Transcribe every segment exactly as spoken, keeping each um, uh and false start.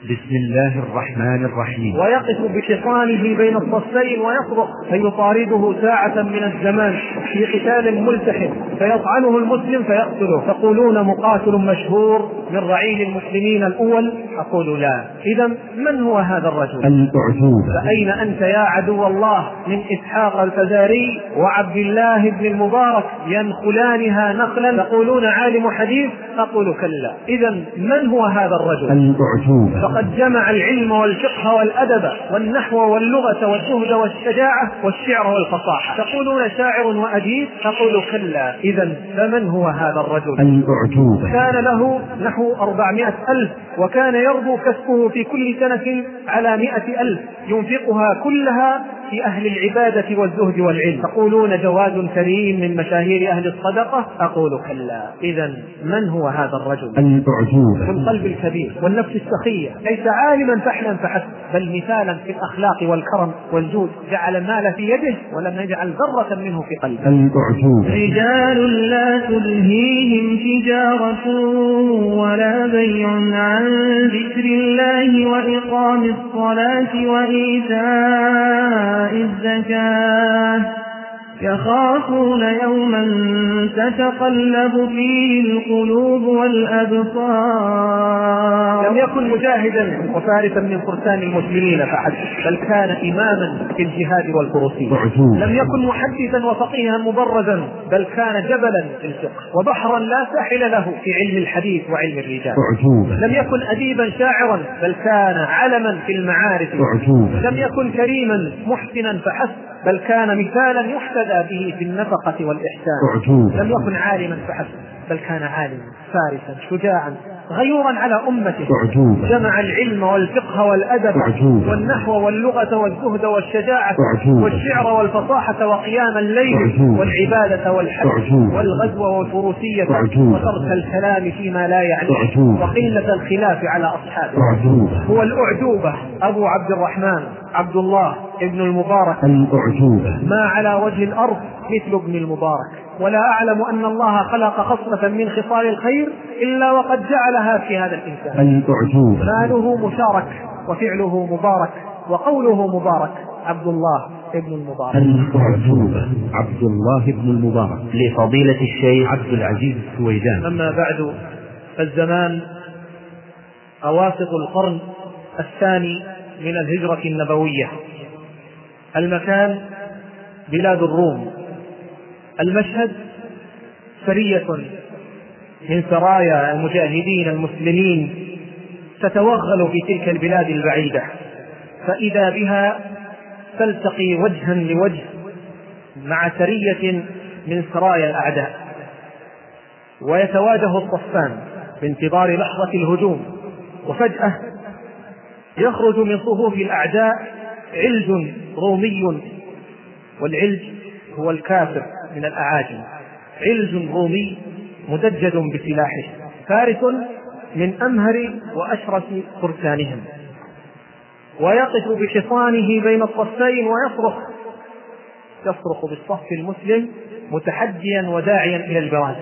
بسم الله الرحمن الرحيم. ويقف بحصانه بين الصفين ويصرخ فيطارده ساعة من الزمان في قتال ملتحم فيطعنه المسلم فيقتله. تقولون مقاتل مشهور من رعيل المسلمين الأول؟ أقول لا. إذا من هو هذا الرجل؟ الأعجوبة. فأين أنت يا عدو الله من إسحاق الفزاري وعبد الله بن المبارك ينخلانها نخلا تقولون عالم حديث؟ أقول كلا. إذا من هو هذا الرجل؟ الأعجوبة. فقد جمع العلم والفقه والأدب والنحو واللغة والزهد والشجاعة والشعر والفصاحة. تقولون شاعر وأديب؟ أقول كلا. إذا فمن هو هذا الرجل؟ الأعجوبة. كان له نحو أربعمائة ألف وكان يربو كسبه في كل سنة على مائة ألف ينفقها كلها في أهل العبادة والزهد والعلم. تقولون جواد كريم من مشاهير أهل الصدقة؟ أقول كلا. إذا من هو هذا الرجل؟ الأعجوبة. والقلب الكبير والنفس السخية، ليس عالما فحلا فحسب بل مثالا في الأخلاق والكرم والجود، جعل المال في يده ولم يجعل ذرة منه في قلبه. الأعجوبة. رجال لا تلهيهم تجارة ولا بيع عن ذكر الله وإقام الصلاة وإيتاء الزكاة يخافون يوما تتقلب فيه القلوب والأبصار. لم يكن مجاهدا وفارسا من فرسان المسلمين فحسب بل كان إماما في الجهاد والفروسية. لم يكن محدثا وفقيها مبرزا بل كان جبلا في الفقه وبحرا لا ساحل له في علم الحديث وعلم الرجال. لم يكن أديبا شاعرا بل كان علما في المعارف. لم يكن كريما محسنا فحسب بل كان مثالا يحتذى به في النفقة والإحسان. لم يكن عالما فحسب بل كان عالما فارسا شجاعا غيورا على أمته. جمع العلم والفقه والأدب والنحو واللغة والزهد والشجاعة والشعر والفصاحة وقيام الليل والعبادة والحج والغزو والفروسية وترك الكلام فيما لا يعنيه وقلة الخلاف على أصحابه. هو الأعجوبة أبو عبد الرحمن عبد الله ابن المبارك. الأعجوبة. ما على وجه الأرض مثل ابن المبارك، ولا أعلم أن الله خلق خصلة من خصال الخير إلا وقد جعلها في هذا الإنسان. الأعجوبة. ماله مشارك وفعله مبارك وقوله مبارك. عبد الله ابن المبارك. الأعجوبة. عبد الله ابن المبارك لفضيلة الشيخ عبد العزيز السويدان. أما بعد، فالزمان أواسط القرن الثاني من الهجرة النبوية، المكان بلاد الروم، المشهد سرية من سرايا المجاهدين المسلمين تتوغل في تلك البلاد البعيدة، فإذا بها تلتقي وجها لوجه مع سرية من سرايا الأعداء، ويتواجه الصفان بانتظار لحظة الهجوم، وفجأة يخرج من صفوف الأعداء علج رومي، والعلج هو الكافر من الأعاجم، علج رومي مدجج بسلاحه، فارس من أمهر وأشرس فرسانهم، ويقف بحصانه بين الصفين ويصرخ يصرخ بالصف المسلم متحديا وداعيا إلى الجواز.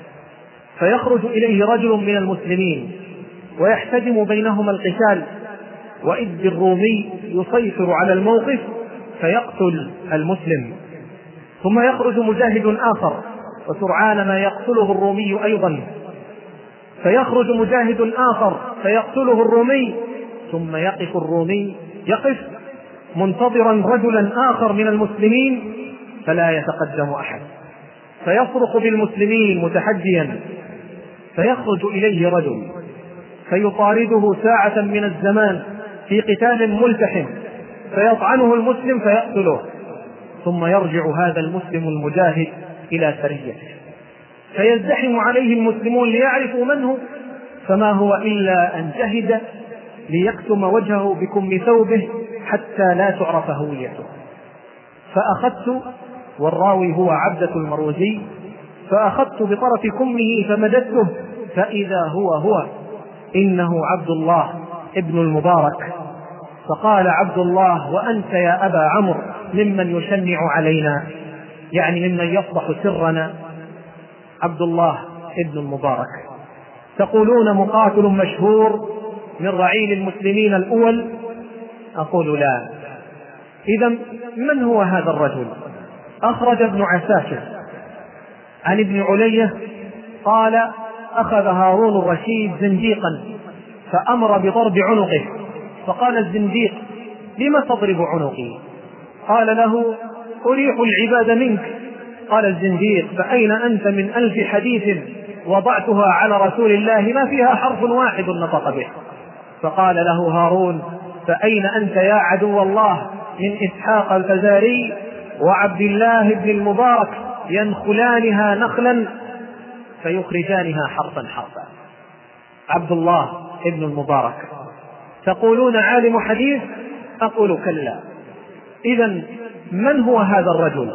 فيخرج إليه رجل من المسلمين ويحتدم بينهما القتال، وإذ بالرومي يسيطر على الموقف فيقتل المسلم، ثم يخرج مجاهد آخر وسرعان ما يقتله الرومي أيضا، فيخرج مجاهد آخر فيقتله الرومي، ثم يقف الرومي يقف منتظرا رجلا آخر من المسلمين فلا يتقدم أحد، فيصرخ بالمسلمين متحديا، فيخرج إليه رجل فيطارده ساعة من الزمان في قتال ملتحم فيطعنه المسلم فيقتله، ثم يرجع هذا المسلم المجاهد إلى سريته فيزدحم عليه المسلمون ليعرفوا من هو، فما هو إلا أن جهد ليكتم وجهه بكم ثوبه حتى لا تعرف هويته. فأخذت، والراوي هو عبدة المروزي، فأخذت بطرف كمه فمددته فإذا هو هو إنه عبد الله ابن المبارك. فقال عبد الله: وأنت يا أبا عمرو ممن يشنع علينا، يعني ممن يفضح سرنا؟ عبد الله ابن المبارك. تقولون مقاتل مشهور من رعيل المسلمين الأول؟ أقول لا. إذا من هو هذا الرجل؟ أخرج ابن عساكر عن ابن علية قال: أخذ هارون الرشيد زنديقا فأمر بضرب عنقه، فقال الزنديق: لم تضرب عنقي؟ قال له: أريح العباد منك. قال الزنديق: فأين أنت من ألف حديث وضعتها على رسول الله ما فيها حرف واحد نطق به؟ فقال له هارون: فأين أنت يا عدو الله من إسحاق الفزاري وعبد الله بن المبارك ينخلانها نخلا فيخرجانها حرفا حرفا؟ عبد الله بن المبارك تقولون عالم حديث؟ أقول كلا. إذن من هو هذا الرجل؟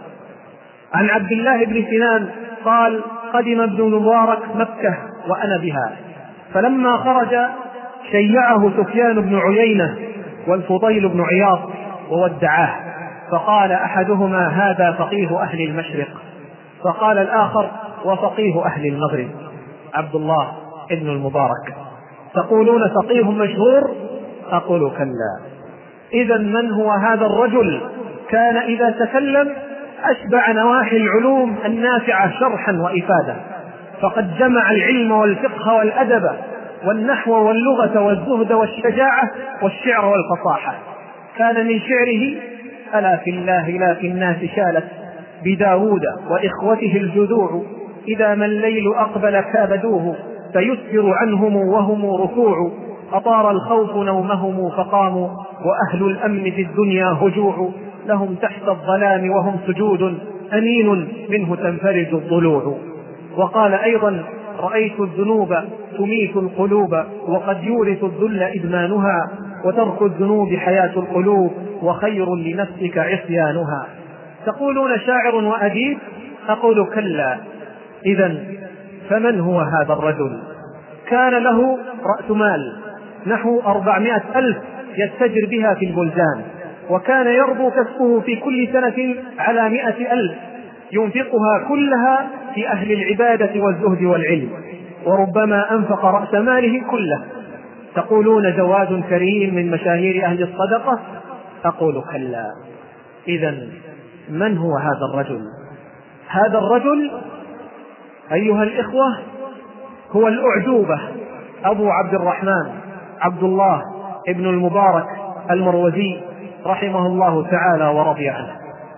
عن عبد الله بن سنان قال: قدم ابن المبارك مكة وأنا بها، فلما خرج شيعه سفيان بن عيينة والفضيل بن عياض وودعاه، فقال أحدهما: هذا فقيه أهل المشرق، فقال الآخر: وفقيه أهل المغرب. عبد الله بن المبارك تقولون فقيه مشهور؟ أقول كلا. إذن من هو هذا الرجل؟ كان إذا تكلم أشبع نواحي العلوم النافعة شرحا وإفادة، فقد جمع العلم والفقه والأدب والنحو واللغة والزهد والشجاعة والشعر والفصاحة. كان من شعره: ألا في الله لا في الناس شالت بداود وإخوته الجذوع، إذا ما الليل أقبل كابدوه فيسفر عنهم وهم ركوع، أطار الخوف نومهم فقاموا وأهل الأمن في الدنيا هجوع، لهم تحت الظلام وهم سجود أنين منه تنفرج الضلوع. وقال أيضا: رأيت الذنوب تميت القلوب وقد يورث الذل إدمانها، وترك الذنوب حياة القلوب وخير لنفسك عصيانها. تقولون شاعر وأديب؟ أقول كلا. إذن فمن هو هذا الرجل؟ كان له رأس مال نحو أربعمائة ألف يتجر بها في البلدان، وكان يربو كسبه في كل سنة على مائة ألف ينفقها كلها في أهل العبادة والزهد والعلم، وربما أنفق رأس ماله كله. تقولون جواد كريم من مشاهير أهل الصدقة؟ أقول كلا. إذن من هو هذا الرجل؟ هذا الرجل أيها الإخوة هو الأعجوبة أبو عبد الرحمن عبد الله ابن المبارك المروزي رحمه الله تعالى ورضي عنه.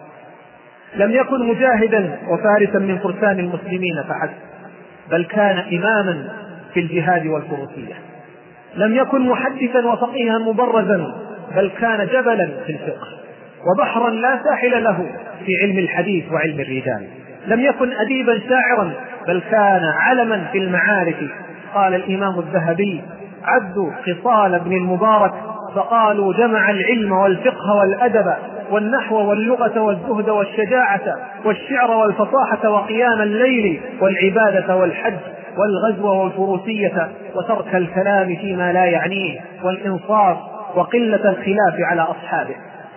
لم يكن مجاهدا وفارسا من فرسان المسلمين فحسب، بل كان إماما في الجهاد والفروسية. لم يكن محدثا وفقيها مبرزا، بل كان جبلا في الفقه وبحرا لا ساحل له في علم الحديث وعلم الرجال. لم يكن أديبا شاعرا، بل كان علما في المعارف. قال الإمام الذهبي: عدوا خصال ابن المبارك فقالوا جمع العلم والفقه والأدب والنحو واللغة والزهد والشجاعة والشعر والفصاحة وقيام الليل والعبادة والحج والغزو والفروسية وترك الكلام فيما لا يعنيه والإنصاف وقلة الخلاف على أصحابه.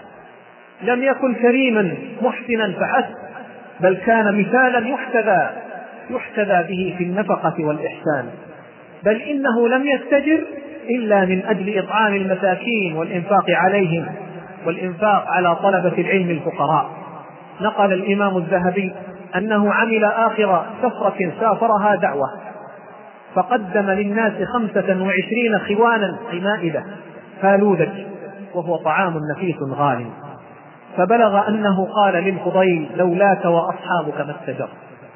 لم يكن كريما محسنا فحسب، بل كان مثالا يحتذى يحتذى به في النفقة والإحسان، بل إنه لم يتجر إلا من أجل إطعام المساكين والإنفاق عليهم والإنفاق على طلبة العلم الفقراء. نقل الإمام الذهبي أنه عمل آخر سفرة سافرها دعوة، فقدم للناس خمسة وعشرين خوانا أي مائدة فالوذج، وهو طعام نفيس غال، فبلغ أنه قال للفضيل: لولاك وأصحابك ما استجر.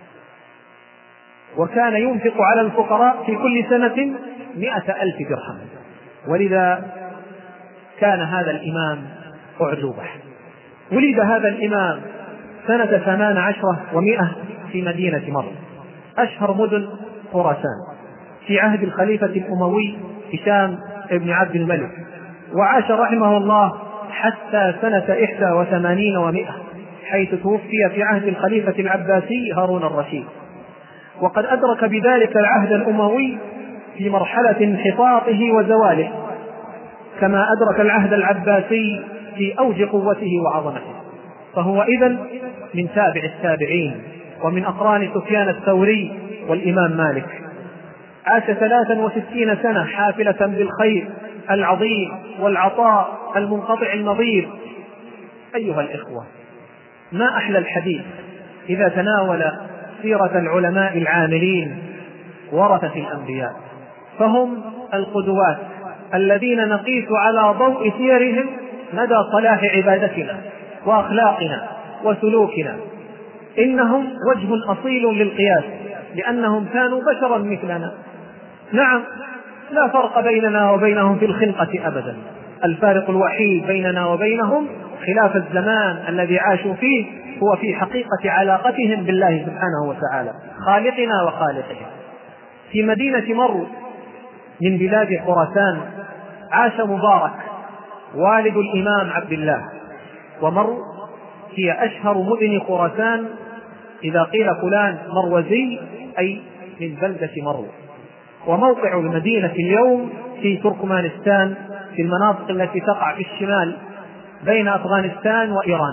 وكان ينفق على الفقراء في كل سنة مئة ألف درهم. ولذا كان هذا الإمام أعجوبة. ولد هذا الإمام سنة ثمان عشرة ومئة في مدينة مرو، أشهر مدن خراسان، في عهد الخليفة الأموي هشام بن عبد الملك، وعاش رحمه الله حتى سنة إحدى وثمانين ومئة، حيث توفي في عهد الخليفة العباسي هارون الرشيد. وقد أدرك بذلك العهد الأموي في مرحلة انحطاطه وزواله، كما أدرك العهد العباسي في أوج قوته وعظمته، فهو إذن من تابع التابعين ومن أقران سفيان الثوري والإمام مالك. عاش ثلاثا وستين سنة حافلة بالخير العظيم والعطاء المنقطع النظير. أيها الإخوة، ما أحلى الحديث إذا تناول سيرة العلماء العاملين ورثة الأنبياء، فهم القدوات الذين نقيس على ضوء سيرهم مدى صلاح عبادتنا وأخلاقنا وسلوكنا. إنهم وجه أصيل للقياس، لأنهم كانوا بشرا مثلنا. نعم، لا فرق بيننا وبينهم في الخلقة أبدا، الفارق الوحيد بيننا وبينهم خلاف الزمان الذي عاشوا فيه هو في حقيقة علاقتهم بالله سبحانه وتعالى خالقنا وخالقهم. في مدينة مرو من بلاد خراسان عاش مبارك والد الإمام عبد الله، ومرو هي أشهر مدن خراسان. إذا قيل فلان مروزي أي من بلدة مرو. وموقع المدينة اليوم في تركمانستان، في المناطق التي تقع في الشمال بين أفغانستان وإيران.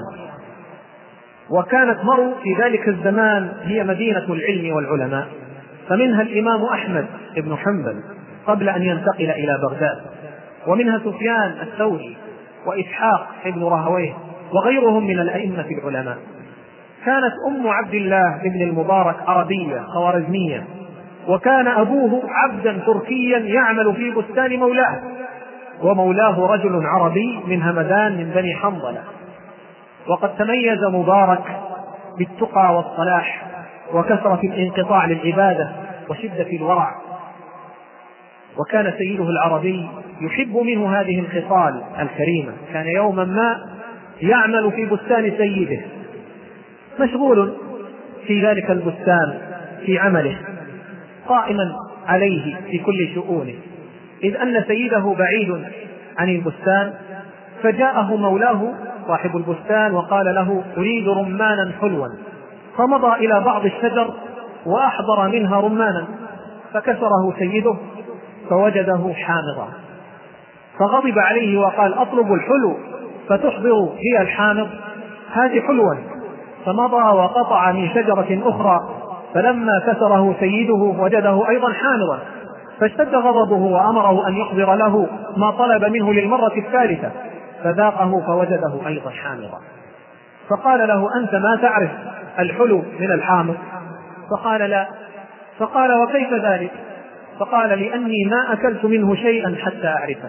وكانت مرو في ذلك الزمان هي مدينة العلم والعلماء، فمنها الإمام أحمد بن حنبل قبل أن ينتقل إلى بغداد، ومنها سفيان الثوري وإسحاق بن راهويه وغيرهم من الأئمة العلماء. كانت أم عبد الله بن المبارك عربية خوارزمية، وكان أبوه عبدا تركيا يعمل في بستان مولاه، ومولاه رجل عربي من همدان من بني حنظلة. وقد تميز مبارك بالتقى والصلاح وكثرة الانقطاع للعبادة وشدة الورع، وكان سيده العربي يحب منه هذه الخصال الكريمة. كان يوما ما يعمل في بستان سيده، مشغول في ذلك البستان في عمله، قائما عليه في كل شؤونه، إذ أن سيده بعيد عن البستان. فجاءه مولاه صاحب البستان وقال له: أريد رمانا حلوا. فمضى إلى بعض الشجر وأحضر منها رمانا، فكسره سيده فوجده حامضا، فغضب عليه وقال: أطلب الحلو فتحضر هي الحامض، هذه حلوا. فمضى وقطع من شجرة أخرى، فلما كسره سيده وجده أيضا حامضا، فاشتد غضبه وأمره أن يحضر له ما طلب منه للمرة الثالثة، فذاقه فوجده أيضا حامضا. فقال له: أنت ما تعرف الحلو من الحامض؟ فقال: لا. فقال: وكيف ذلك؟ فقال: لأني ما أكلت منه شيئا حتى أعرفه.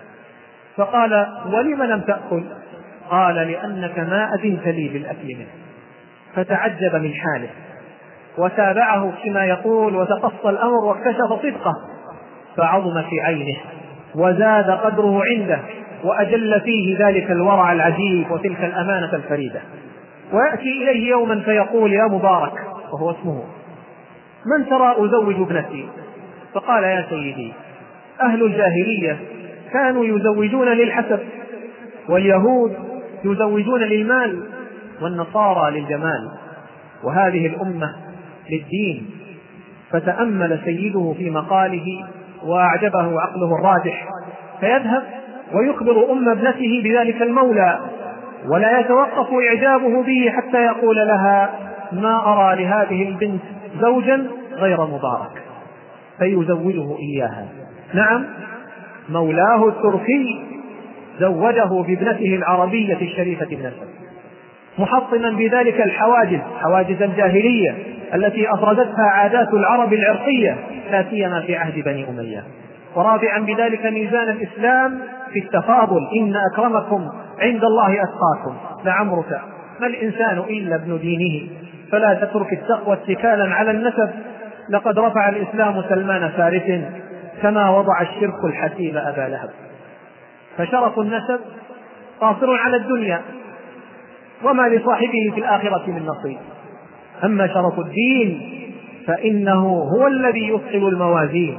فقال: ولم لم تأكل؟ قال: لأنك ما أذنت لي بالأكل منه. فتعجب من حاله وتابعه فيما يقول، وتقصى الأمر واكتشف صدقه، فعظم في عينه وزاد قدره عنده، وأجل فيه ذلك الورع العجيب وتلك الأمانة الفريدة. ويأتي إليه يوما فيقول: يا مبارك، وهو اسمه، من ترى أزوج ابنتي؟ فقال: يا سيدي، أهل الجاهلية كانوا يزوجون للحسب، واليهود يزوجون للمال، والنصارى للجمال، وهذه الأمة للدين. فتأمل سيده في مقاله وأعجبه عقله الراجح، فيذهب ويخبر أم ابنته بذلك المولى، ولا يتوقف إعجابه به حتى يقول لها: ما أرى لهذه البنت زوجا غير مبارك، فيزوجه إياها. نعم، مولاه التركي زوجه بابنته العربية الشريفة النسب، محطما بذلك الحواجز، حواجز الجاهلية التي أفردتها عادات العرب العرقية، لا سيما في عهد بني أمية، ورافعا بذلك ميزان الإسلام في التفاضل: إن أكرمكم عند الله أتقاكم. لعمرك ما الإنسان إلا ابن دينه، فلا تترك التقوى اتكالا على النسب، لقد رفع الإسلام سلمان فارس كما وضع الشرك الحسيب أبا لهب. فشرف النسب قاصر على الدنيا، وما لصاحبه في الآخرة من نصيب. أما شرف الدين فإنه هو الذي يثقل الموازين.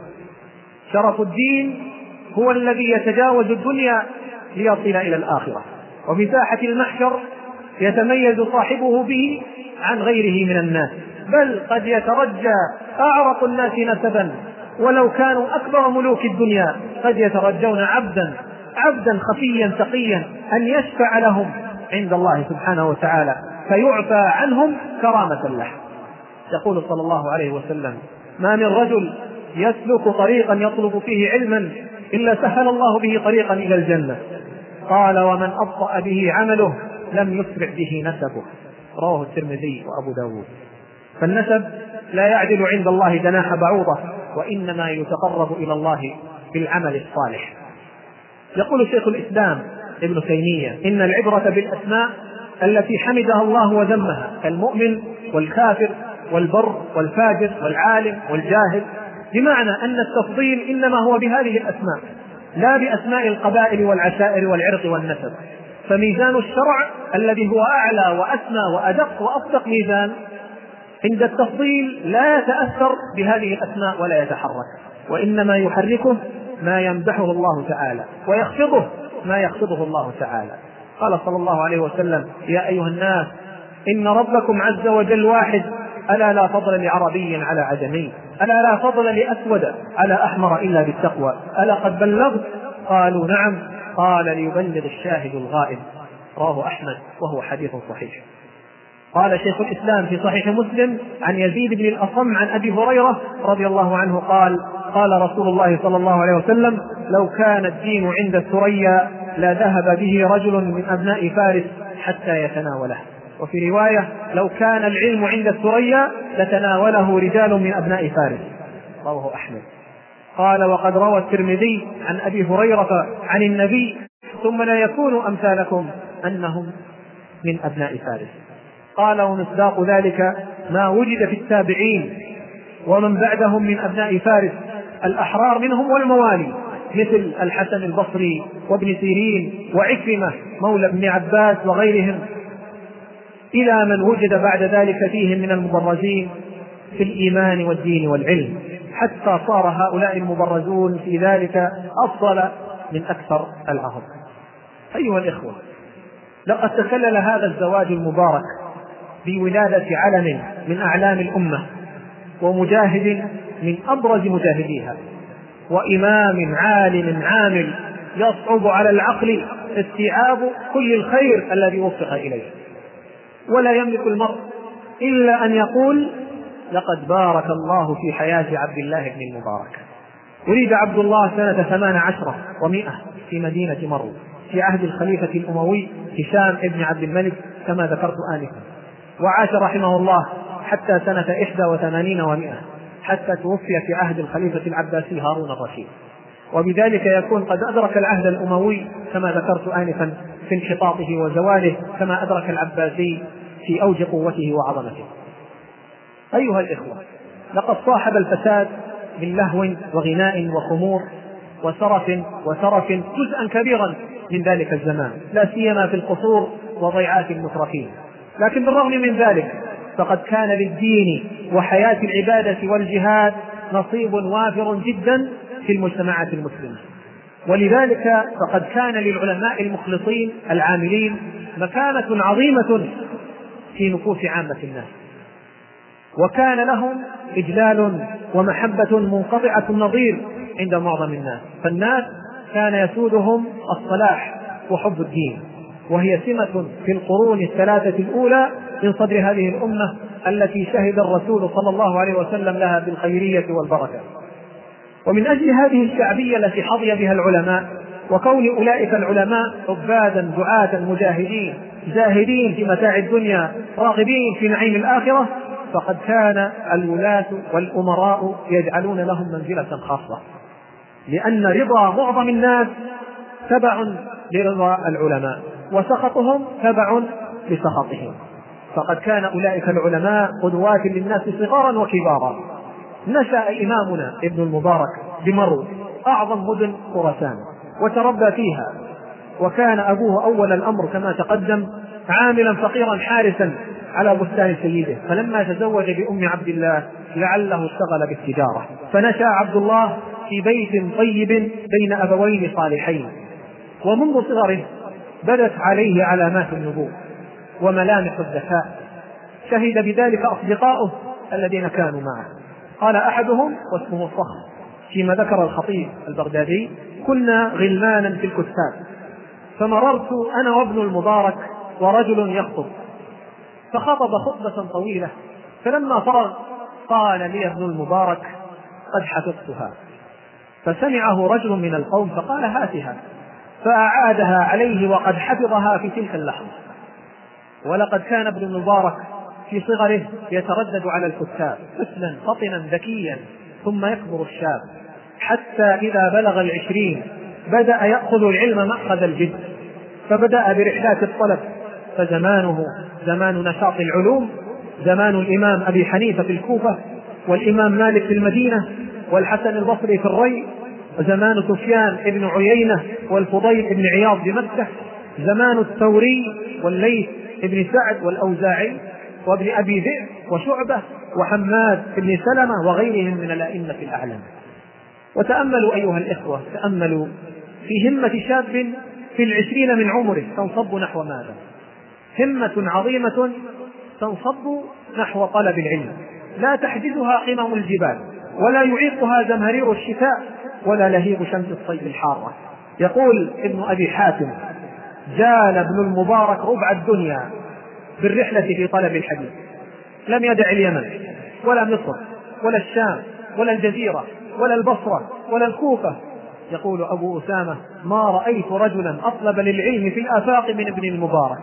شرف الدين هو الذي يتجاوز الدنيا ليصل إلى الآخرة، وفي ساحة المحشر يتميز صاحبه به عن غيره من الناس، بل قد يترجى أعرق الناس نسبا ولو كانوا أكبر ملوك الدنيا، قد يترجون عبدا عبدا خفيا تقيا أن يشفع لهم عند الله سبحانه وتعالى فيعفى عنهم كرامة له. يقول صلى الله عليه وسلم: ما من رجل يسلك طريقا يطلب فيه علما إلا سهل الله به طريقا إلى الجنة. قال: ومن أبطأ به عمله لم يسرع به نسبه. رواه الترمذي وأبو داود. فالنسب لا يعدل عند الله جناح بعوضة، وإنما يتقرب إلى الله بالعمل الصالح. يقول شيخ الإسلام ابن تيمية: إن العبرة بالأسماء التي حمدها الله وذمها، كالمؤمن والكافر والبر والفاجر والعالم والجاهل، بمعنى أن التفضيل إنما هو بهذه الأسماء لا بأسماء القبائل والعشائر والعرق والنسب. فميزان الشرع الذي هو أعلى وأسمى وأدق وأصدق ميزان عند التفضيل لا يتأثر بهذه الأسماء ولا يتحرك، وإنما يحركه ما يمدحه الله تعالى ويخفضه ما يخفضه الله تعالى. قال صلى الله عليه وسلم: يا أيها الناس إن ربكم عز وجل واحد، ألا لا فضل لعربي على عجمي، ألا لا فضل لأسود على أحمر إلا بالتقوى، ألا قد بلغت؟ قالوا: نعم. قال: ليبلغ الشاهد الغائب. رواه أحمد وهو حديث صحيح. قال شيخ الإسلام في صحيح مسلم عن يزيد بن الأصم عن أبي هريرة رضي الله عنه قال: قال رسول الله صلى الله عليه وسلم: لو كان الدين عند الثريا لا ذهب به رجل من أبناء فارس حتى يتناوله. وفي رواية: لو كان العلم عند الثريا لتناوله رجال من أبناء فارس. رواه أحمد. قال: وقد روى الترمذي عن أبي هريرة عن النبي: ثم لا يكون أمثالكم أنهم من أبناء فارس. قال: ومصداق ذلك ما وجد في التابعين ومن بعدهم من أبناء فارس الأحرار منهم والموالي، مثل الحسن البصري وابن سيرين وعكرمة مولى ابن عباس وغيرهم، إلى من وجد بعد ذلك فيهم من المبرزين في الإيمان والدين والعلم، حتى صار هؤلاء المبرزون في ذلك أفضل من أكثر العرب. أيها الإخوة، لقد تسلل هذا الزواج المبارك بولادة علم من أعلام الأمة، ومجاهد من أبرز مجاهديها، وإمام عالم عامل يصعب على العقل استيعاب كل الخير الذي وفق إليه. ولا يملك المرء إلا أن يقول: لقد بارك الله في حياة عبد الله بن المبارك. ولد عبد الله سنة ثمان عشرة ومئة في مدينة مرو في عهد الخليفة الأموي هشام بن عبد الملك كما ذكرت آنفا، وعاش رحمه الله حتى سنة إحدى وثمانين ومئة، حتى توفي في عهد الخليفة العباسي هارون الرشيد. وبذلك يكون قد أدرك العهد الأموي كما ذكرت آنفا في انحطاطه وزواله، كما أدرك العباسي في أوج قوته وعظمته. أيها الإخوة، لقد صاحب الفساد من لهو وغناء وخمور وسرف وسرف جزءا كبيرا من ذلك الزمان، لا سيما في القصور وضيعات المترفين. لكن بالرغم من ذلك فقد كان للدين وحياة العبادة والجهاد نصيب وافر جدا في المجتمعات المسلمة. ولذلك فقد كان للعلماء المخلصين العاملين مكانة عظيمة في نفوس عامة الناس، وكان لهم إجلال ومحبة منقطعة النظير عند معظم الناس. فالناس كان يسودهم الصلاح وحب الدين، وهي سمة في القرون الثلاثة الأولى من صدر هذه الأمة التي شهد الرسول صلى الله عليه وسلم لها بالخيرية والبركة. ومن أجل هذه الشعبية التي حظي بها العلماء، وكون أولئك العلماء عبادا دعاة مجاهدين زاهدين في متاع الدنيا راغبين في نعيم الآخرة، فقد كان الولاة والأمراء يجعلون لهم منزلة خاصة، لأن رضا معظم الناس تبع لرضا العلماء، وسخطهم تبع لسخطهم. فقد كان أولئك العلماء قدوات للناس صغارا وكبارا. نشأ إمامنا ابن المبارك بمرو أعظم مدن خراسان وتربى فيها، وكان أبوه أول الأمر كما تقدم عاملا فقيرا حارسا على بستان سيده، فلما تزوج بأم عبد الله لعله اشتغل بالتجارة، فنشأ عبد الله في بيت طيب بين أبوين صالحين، ومنذ صغره بدت عليه علامات النبوة وملامح الذكاء، شهد بذلك أصدقاؤه الذين كانوا معه. قال أحدهم واسمه الصخر فيما ذكر الخطيب البغدادي: كنا غلمانا في الكتاب، فمررت أنا وابن المبارك ورجل يخطب، فخطب خطبة طويلة، فلما فرغ قال لي ابن المبارك: قد حفظتها. فسمعه رجل من القوم فقال هاتها، فأعادها عليه وقد حفظها في تلك اللحظة. ولقد كان ابن المبارك في صغره يتردد على الكتاب طفلا فطنا ذكيا، ثم يكبر الشاب حتى إذا بلغ العشرين بدأ يأخذ العلم مأخذ الجد، فبدأ برحلات الطلب، فزمانه زمان نشاط العلوم، زمان الإمام أبي حنيفة في الكوفة، والإمام مالك في المدينة، والحسن البصري في الري، وزمان سفيان بن عيينة والفضيل بن عياض بمكة، زمان الثوري والليث بن سعد والأوزاعي وابن أبي ذئب وشعبة وحماد بن سلمة وغيرهم من الأئمة الأعلام. وتأملوا أيها الإخوة، تأملوا في همة شاب في العشرين من عمره تنصب نحو ماذا؟ همة عظيمة تنصب نحو طلب العلم، لا تحجزها قمم الجبال، ولا يعيقها زمهرير الشتاء، ولا لهيب شمس الصيف الحارة. يقول ابن أبي حاتم: جال ابن المبارك ربع الدنيا بالرحلة في طلب الحديث، لم يدع اليمن ولا مصر ولا الشام ولا الجزيرة ولا البصرة ولا الكوفة. يقول أبو أسامة: ما رأيت رجلا أطلب للعلم في الآفاق من ابن المبارك.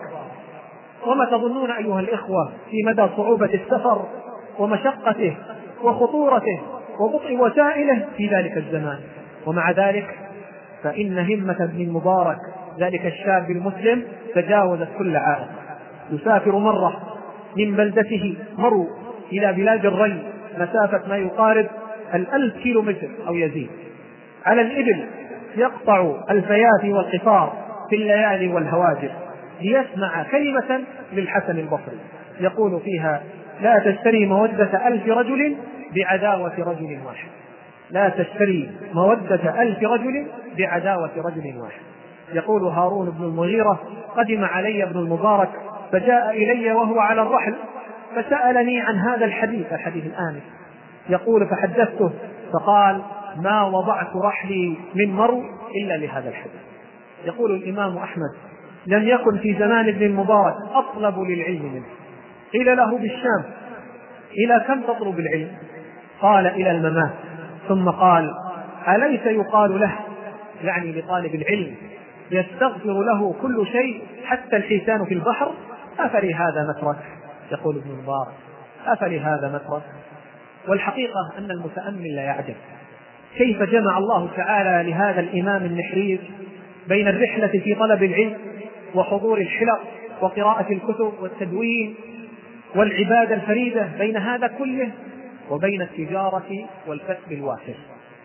وما تظنون أيها الإخوة في مدى صعوبة السفر ومشقته وخطورته وبطء وسائله في ذلك الزمان؟ ومع ذلك فإن همة ابن المبارك ذلك الشاب المسلم تجاوزت كل عائق. يسافر مرة من بلدته مرو إلى بلاد الري مسافة ما يقارب الألف كيلو متر أو يزيد، على الإبل يقطع الفيات والقطار في الليالي والهواجر ليسمع كلمة للحسن البصري يقول فيها: لا تشتري مودة ألف رجل بعداوة رجل واحد. لا تشتري مودة ألف رجل بعداوة رجل واحد. يقول هارون بن المغيرة: قدم علي ابن المبارك فجاء إلي وهو على الرحل فسألني عن هذا الحديث الحديث الآن. يقول: فحدثته فقال: ما وضعت رحلي من مرو إلا لهذا الحديث. يقول الإمام أحمد: لم يكن في زمان ابن المبارك أطلب للعلم منه. قيل له بالشام: إلى كم تطلب العلم؟ قال: إلى الممات. ثم قال: أليس يقال له، يعني لطالب العلم، يستغفر له كل شيء حتى الحيتان في البحر؟ أفلهذا مترك؟ يقول ابن المبارك: أفلهذا مترك؟ والحقيقة أن المتأمل لا يعجب كيف جمع الله تعالى لهذا الإمام النحرير بين الرحلة في طلب العلم وحضور الحلق وقراءة الكتب والتدوين والعبادة الفريدة، بين هذا كله وبين التجارة والكسب الوافر.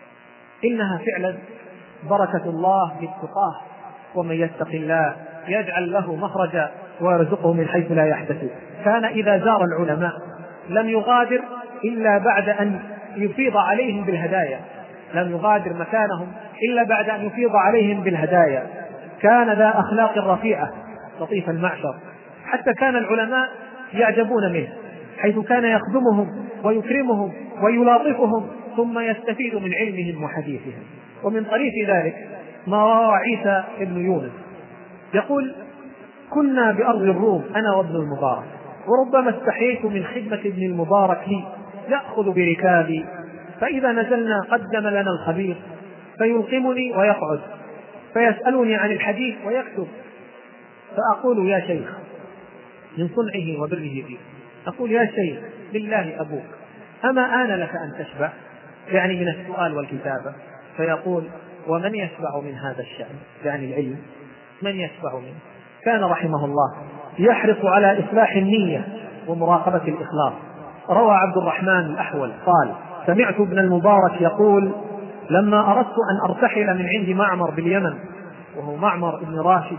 إنها فعلا بركة الله للتقاه، ومن يتق الله يجعل له مخرجا ويرزقه من حيث لا يحتسب. كان إذا زار العلماء لم يغادر إلا بعد أن يفيض عليهم بالهدايا، لم يغادر مكانهم إلا بعد أن يفيض عليهم بالهدايا. كان ذا أخلاق رفيعة لطيف المعشر، حتى كان العلماء يعجبون منه، حيث كان يخدمهم ويكرمهم ويلاطفهم، ثم يستفيد من علمهم وحديثهم. ومن طريق ذلك ما روى عيسى بن يونس يقول: كنا بأرض الروم أنا وابن المبارك، وربما استحييت من خدمة ابن المبارك لي، يأخذ بركابي، فإذا نزلنا قدم لنا الخبير فيلقمني ويقعد فيسألني عن الحديث ويكتب، فأقول: يا شيخ، من صنعه وبره بي، أقول: يا شيخ لله أبوك، أما آن لك أن تشبع، يعني من السؤال والكتابة؟ فيقول: ومن يشبع من هذا الشأن، يعني العلم، من يشبع منه؟ كان رحمه الله يحرص على إصلاح النية ومراقبة الإخلاص. روى عبد الرحمن الأحول قال: سمعت ابن المبارك يقول: لما أردت أن أرتحل من عند معمر باليمن، وهو معمر بن راشد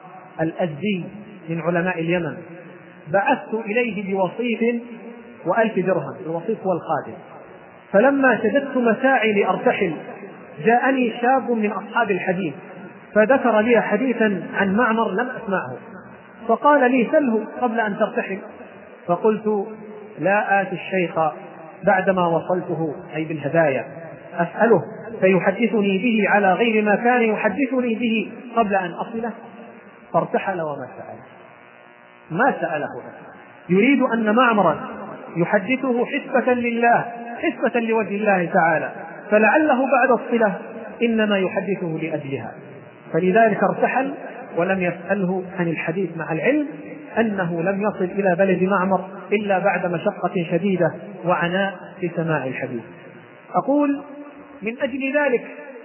الأزدي من علماء اليمن، بعثت إليه بوصيف وألف درهم، الوصيف هو الخادم، فلما شددت مساعي لأرتحل جاءني شاب من أصحاب الحديث فذكر لي حديثا عن معمر لم أسمعه، فقال لي: سله قبل أن ترتحل. فقلت: لا آتي الشيخ بعدما وصلته، أي بالهدايا، أسأله فيحدثني به على غير ما كان يحدثني به قبل أن أصله. فارتحل وما سأله، ما سأله، يريد أن معمرا يحدثه حسبة لله حسبة لوجه الله تعالى، فلعله بعد الصلة إنما يحدثه لأجلها، فلذلك ارتحل ولم يسأله عن الحديث، مع العلم أنه لم يصل إلى بلد معمر إلا بعد مشقة شديدة وعناء في سماع الحديث. أقول من أجل ذلك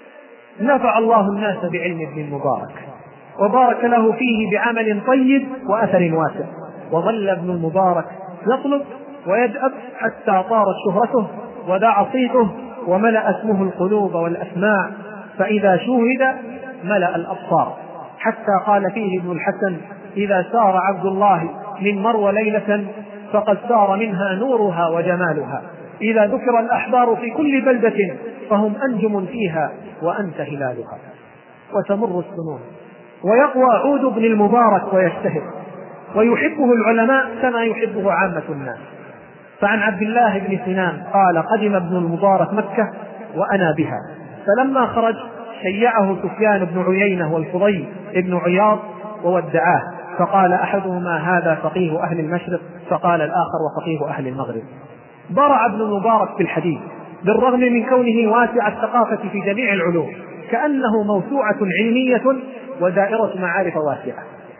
نفع الله الناس بعلم ابن المبارك وبارك له فيه بعمل طيب وأثر واسع، وظل ابن المبارك يطلب ويدأب حتى طارت شهرته وذاع صيته وملأ اسمه القلوب والأسماع، فإذا شوهد ملأ الأبصار، حتى قال فيه ابن الحسن: إذا سار عبد الله من مروى ليلة فقد سار منها نورها وجمالها، إذا ذكر الأحبار في كل بلدة فهم أنجم فيها وأنت هلالها. وتمر السنون ويقوى عود ابن المبارك ويشتهر، ويحبه العلماء كما يحبه عامة الناس. فعن عبد الله بن سنان قال: قدم ابن المبارك مكة وأنا بها، فلما خرج شيعه سفيان بن عيينة والفضيل بن عياض وودعاه، فقال أحدهما: هذا فقيه أهل المشرق، فقال الآخر: وفقيه أهل المغرب. برع ابن المبارك في الحديث بالرغم من كونه واسع الثقافة في جميع العلوم، كأنه موسوعة علمية ودائرة معارف واسعة،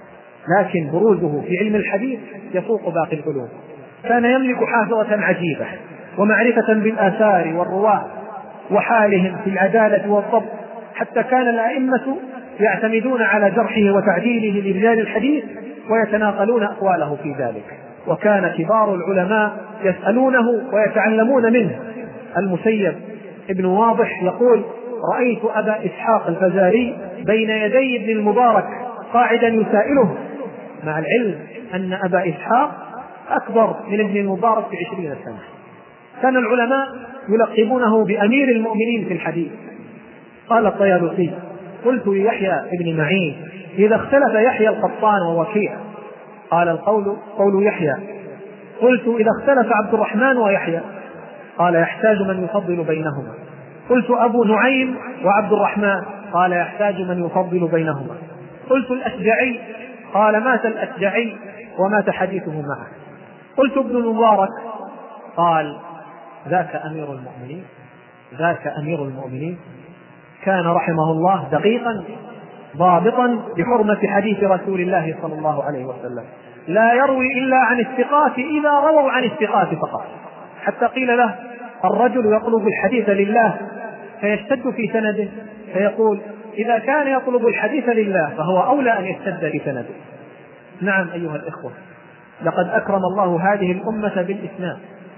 لكن بروزه في علم الحديث يفوق باقي العلوم. كان يملك حافظة عجيبة ومعرفة بالآثار والرواة وحالهم في العدالة والضبط، حتى كان الأئمة يعتمدون على جرحه وتعديله لرجال الحديث ويتناقلون أقواله في ذلك. وكان كبار العلماء يسألونه ويتعلمون منه. المسيب ابن واضح يقول: رأيت أبا إسحاق الفزاري بين يدي ابن المبارك قاعدا يسائله، مع العلم أن أبا إسحاق أكبر من ابن المبارك بعشرين سنة. كان العلماء يلقبونه بأمير المؤمنين في الحديث. قال الطيالسي: قلت ليحيى ابن معين: إذا اختلف يحيى القطان ووكيع، قال: القول قول يحيى. قلت: إذا اختلف عبد الرحمن ويحيى، قال: يحتاج من يفضل بينهما. قلت: أبو نعيم وعبد الرحمن، قال: يحتاج من يفضل بينهما. قلت: الأشجعي، قال: مات الأشجعي ومات حديثه معه. قلت: ابن المبارك، قال: ذاك أمير المؤمنين، ذاك أمير المؤمنين. كان رحمه الله دقيقا ضابطا بحرمة حديث رسول الله صلى الله عليه وسلم، لا يروي إلا عن الثقات إذا رووا عن الثقات فقط. حتى قيل له: الرجل يطلب الحديث لله فيشتد في سنده، فيقول: إذا كان يطلب الحديث لله فهو أولى أن يشتد لسنده. نعم أيها الإخوة، لقد أكرم الله هذه الأمة بالإسناد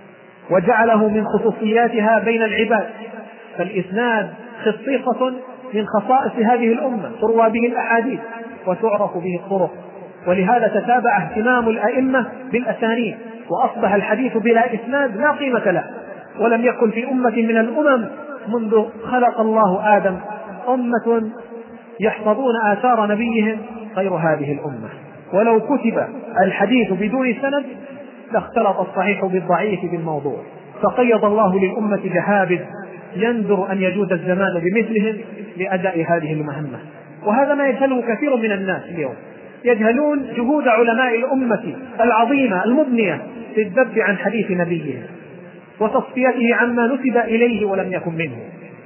وجعله من خصوصياتها بين العباد، فالإسناد خصيصة من خصائص هذه الأمة تروى به الأحاديث وتعرف به الطرق، ولهذا تتابع اهتمام الأئمة بالأسانيد، وأصبح الحديث بلا إسناد لا قيمة له. ولم يكن في أمة من الأمم منذ خلق الله آدم أمة يحفظون آثار نبيهم غير هذه الأمة. ولو كتب الحديث بدون سند لاختلط الصحيح بالضعيف بالموضوع، فقيض الله للأمة جهابذ يندر أن يجود الزمان بمثلهم لأداء هذه المهمة. وهذا ما يجهله كثير من الناس اليوم، يجهلون جهود علماء الأمة العظيمة المبنية في الذب عن حديث نبيهم وتصفيته عما نسب إليه ولم يكن منه.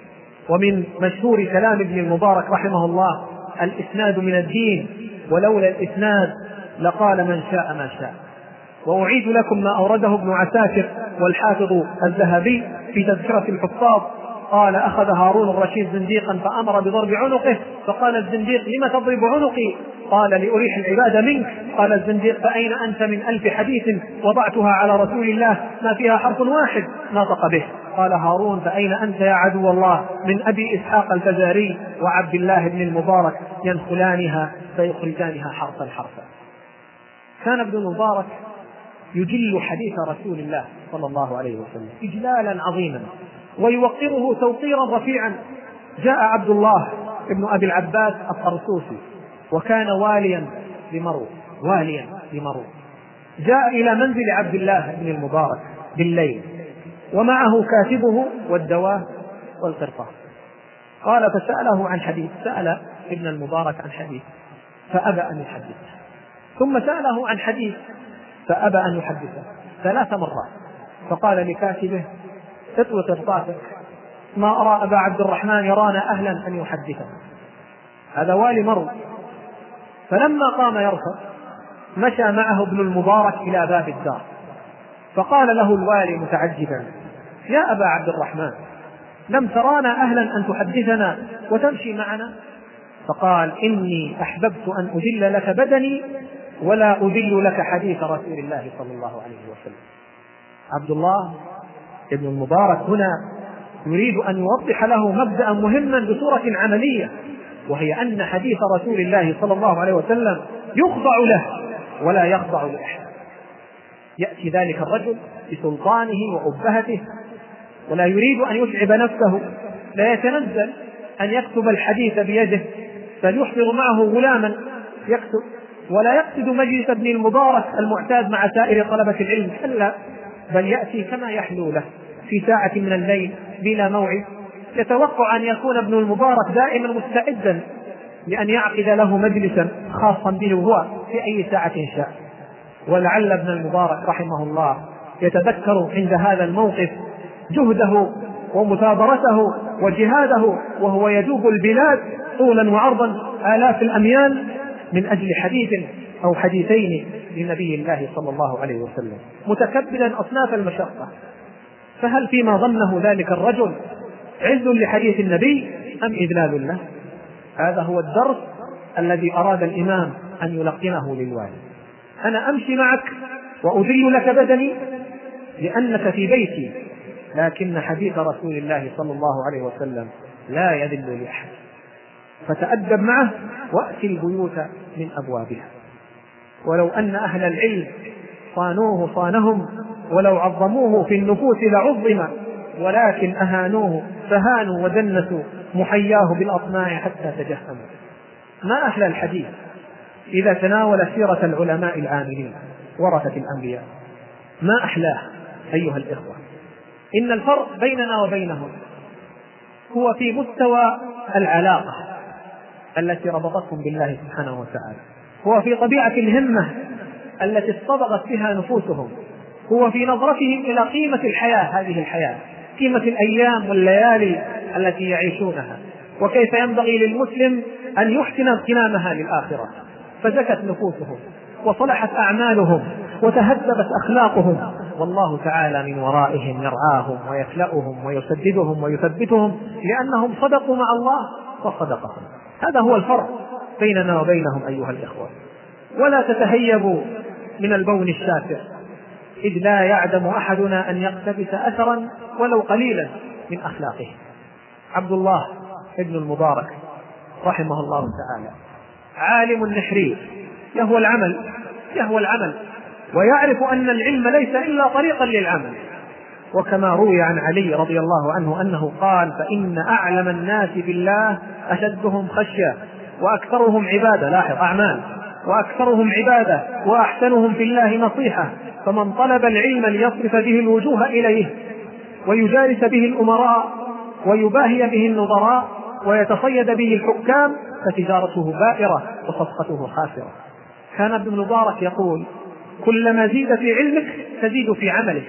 ومن مشهور كلام ابن المبارك رحمه الله: الإسناد من الدين، ولولا الإسناد لقال من شاء ما شاء. وأعيد لكم ما أورده ابن عساكر والحافظ الذهبي في تذكرة الحفاظ، قال: أخذ هارون الرشيد زنديقا فأمر بضرب عنقه، فقال الزنديق: لم تضرب عنقي؟ قال: لأريح العباد منك. قال الزنديق: فأين أنت من ألف حديث وضعتها على رسول الله ما فيها حرف واحد نطق به؟ قال هارون: فأين أنت يا عدو الله من أبي إسحاق الفزاري وعبد الله بن المبارك ينخلانها فيخرجانها حرفا حرفا. كان ابن المبارك يجل حديث رسول الله صلى الله عليه وسلم إجلالا عظيما ويوقره توقيرا رفيعا. جاء عبد الله ابن أبي العباس الطرسوسي وكان واليا لمرو واليا لمرو جاء إلى منزل عبد الله بن المبارك بالليل ومعه كاتبه والدواء والقرطاس. قال: فسأله عن حديث، سأل ابن المبارك عن حديث فأبى أن يحدثه، ثم سأله عن حديث فأبى أن يحدثه ثلاث مرات. فقال لكاتبه: اطلق رصاصك، ما أرى أبا عبد الرحمن يرانا أهلا أن يحدثنا. هذا والي مرو. فلما قام يركض مشى معه ابن المبارك إلى باب الدار، فقال له الوالي متعجبا: يا أبا عبد الرحمن، لم ترانا أهلا أن تحدثنا وتمشي معنا؟ فقال: إني أحببت أن أذل لك بدني ولا أذل لك حديث رسول الله صلى الله عليه وسلم. عبد الله ابن المبارك هنا يريد أن يوضح له مبدأ مهما بصورة عملية، وهي أن حديث رسول الله صلى الله عليه وسلم يخضع له ولا يخضع لأحد. يأتي ذلك الرجل بسلطانه وأبهته ولا يريد أن يتعب نفسه، لا يتنزل أن يكتب الحديث بيده، بل يحضر معه غلاما يكتب، ولا يقصد مجلس ابن المبارك المعتاد مع سائر طلبة العلم، كلا، بل يأتي كما يحلو له في ساعة من الليل بلا موعد، يتوقع أن يكون ابن المبارك دائما مستعدا لأن يعقد له مجلسا خاصا به هو في أي ساعة شاء. ولعل ابن المبارك رحمه الله يتذكر عند هذا الموقف جهده ومثابرته وجهاده، وهو يجوب البلاد طولا وعرضا آلاف الأميال من أجل حديث أو حديثين لنبي الله صلى الله عليه وسلم، متكبلا أصناف المشقة. فهل فيما ظنه ذلك الرجل عز لحديث النبي أم إذلال له؟ هذا هو الدرس الذي أراد الإمام أن يلقنه للوالي. أنا أمشي معك وأذل لك بدني لأنك في بيتي، لكن حديث رسول الله صلى الله عليه وسلم لا يذل لأحد، فتأدب معه وأتي البيوت من أبوابها. ولو أن أهل العلم صانوه صانهم، ولو عظموه في النفوس لعظم، ولكن أهانوه فهانوا ودنسوا محياه بالأطماع حتى تجهموا. ما أحلى الحديث إذا تناول سيرة العلماء العاملين ورثة الأنبياء، ما أحلاه أيها الإخوة. إن الفرق بيننا وبينهم هو في مستوى العلاقة التي ربطتهم بالله سبحانه وتعالى، هو في طبيعة الهمة التي اصطبغت بها نفوسهم، هو في نظرتهم إلى قيمة الحياة، هذه الحياة قيمة الأيام والليالي التي يعيشونها، وكيف ينبغي للمسلم أن يحسن اغتنامها للآخرة. فزكت نفوسهم وصلحت أعمالهم وتهذبت أخلاقهم، والله تعالى من ورائهم يرعاهم ويكلأهم ويسددهم ويثبتهم، لأنهم صدقوا مع الله وصدقهم. هذا هو الفرق بيننا وبينهم أيها الإخوة. ولا تتهيبوا من البون الشاسع، إذ لا يعدم أحدنا أن يقتبس أثرا ولو قليلا من أخلاقه. عبد الله ابن المبارك رحمه الله تعالى عالم نحري، يهوى العمل يهوى العمل ويعرف أن العلم ليس إلا طريقا للعمل. وكما روي عن علي رضي الله عنه أنه قال: فإن أعلم الناس بالله أشدهم خشية وأكثرهم عبادة، لاحظ أعمال، وأكثرهم عبادة وأحسنهم في الله نصيحة، فمن طلب العلم ليصرف به الوجوه إليه ويجالس به الأمراء ويباهي به النظراء ويتصيد به الحكام فتجارته بائرة وصفقته خاسرة. كان ابن المبارك يقول: كلما زيد في علمك تزيد في عملك.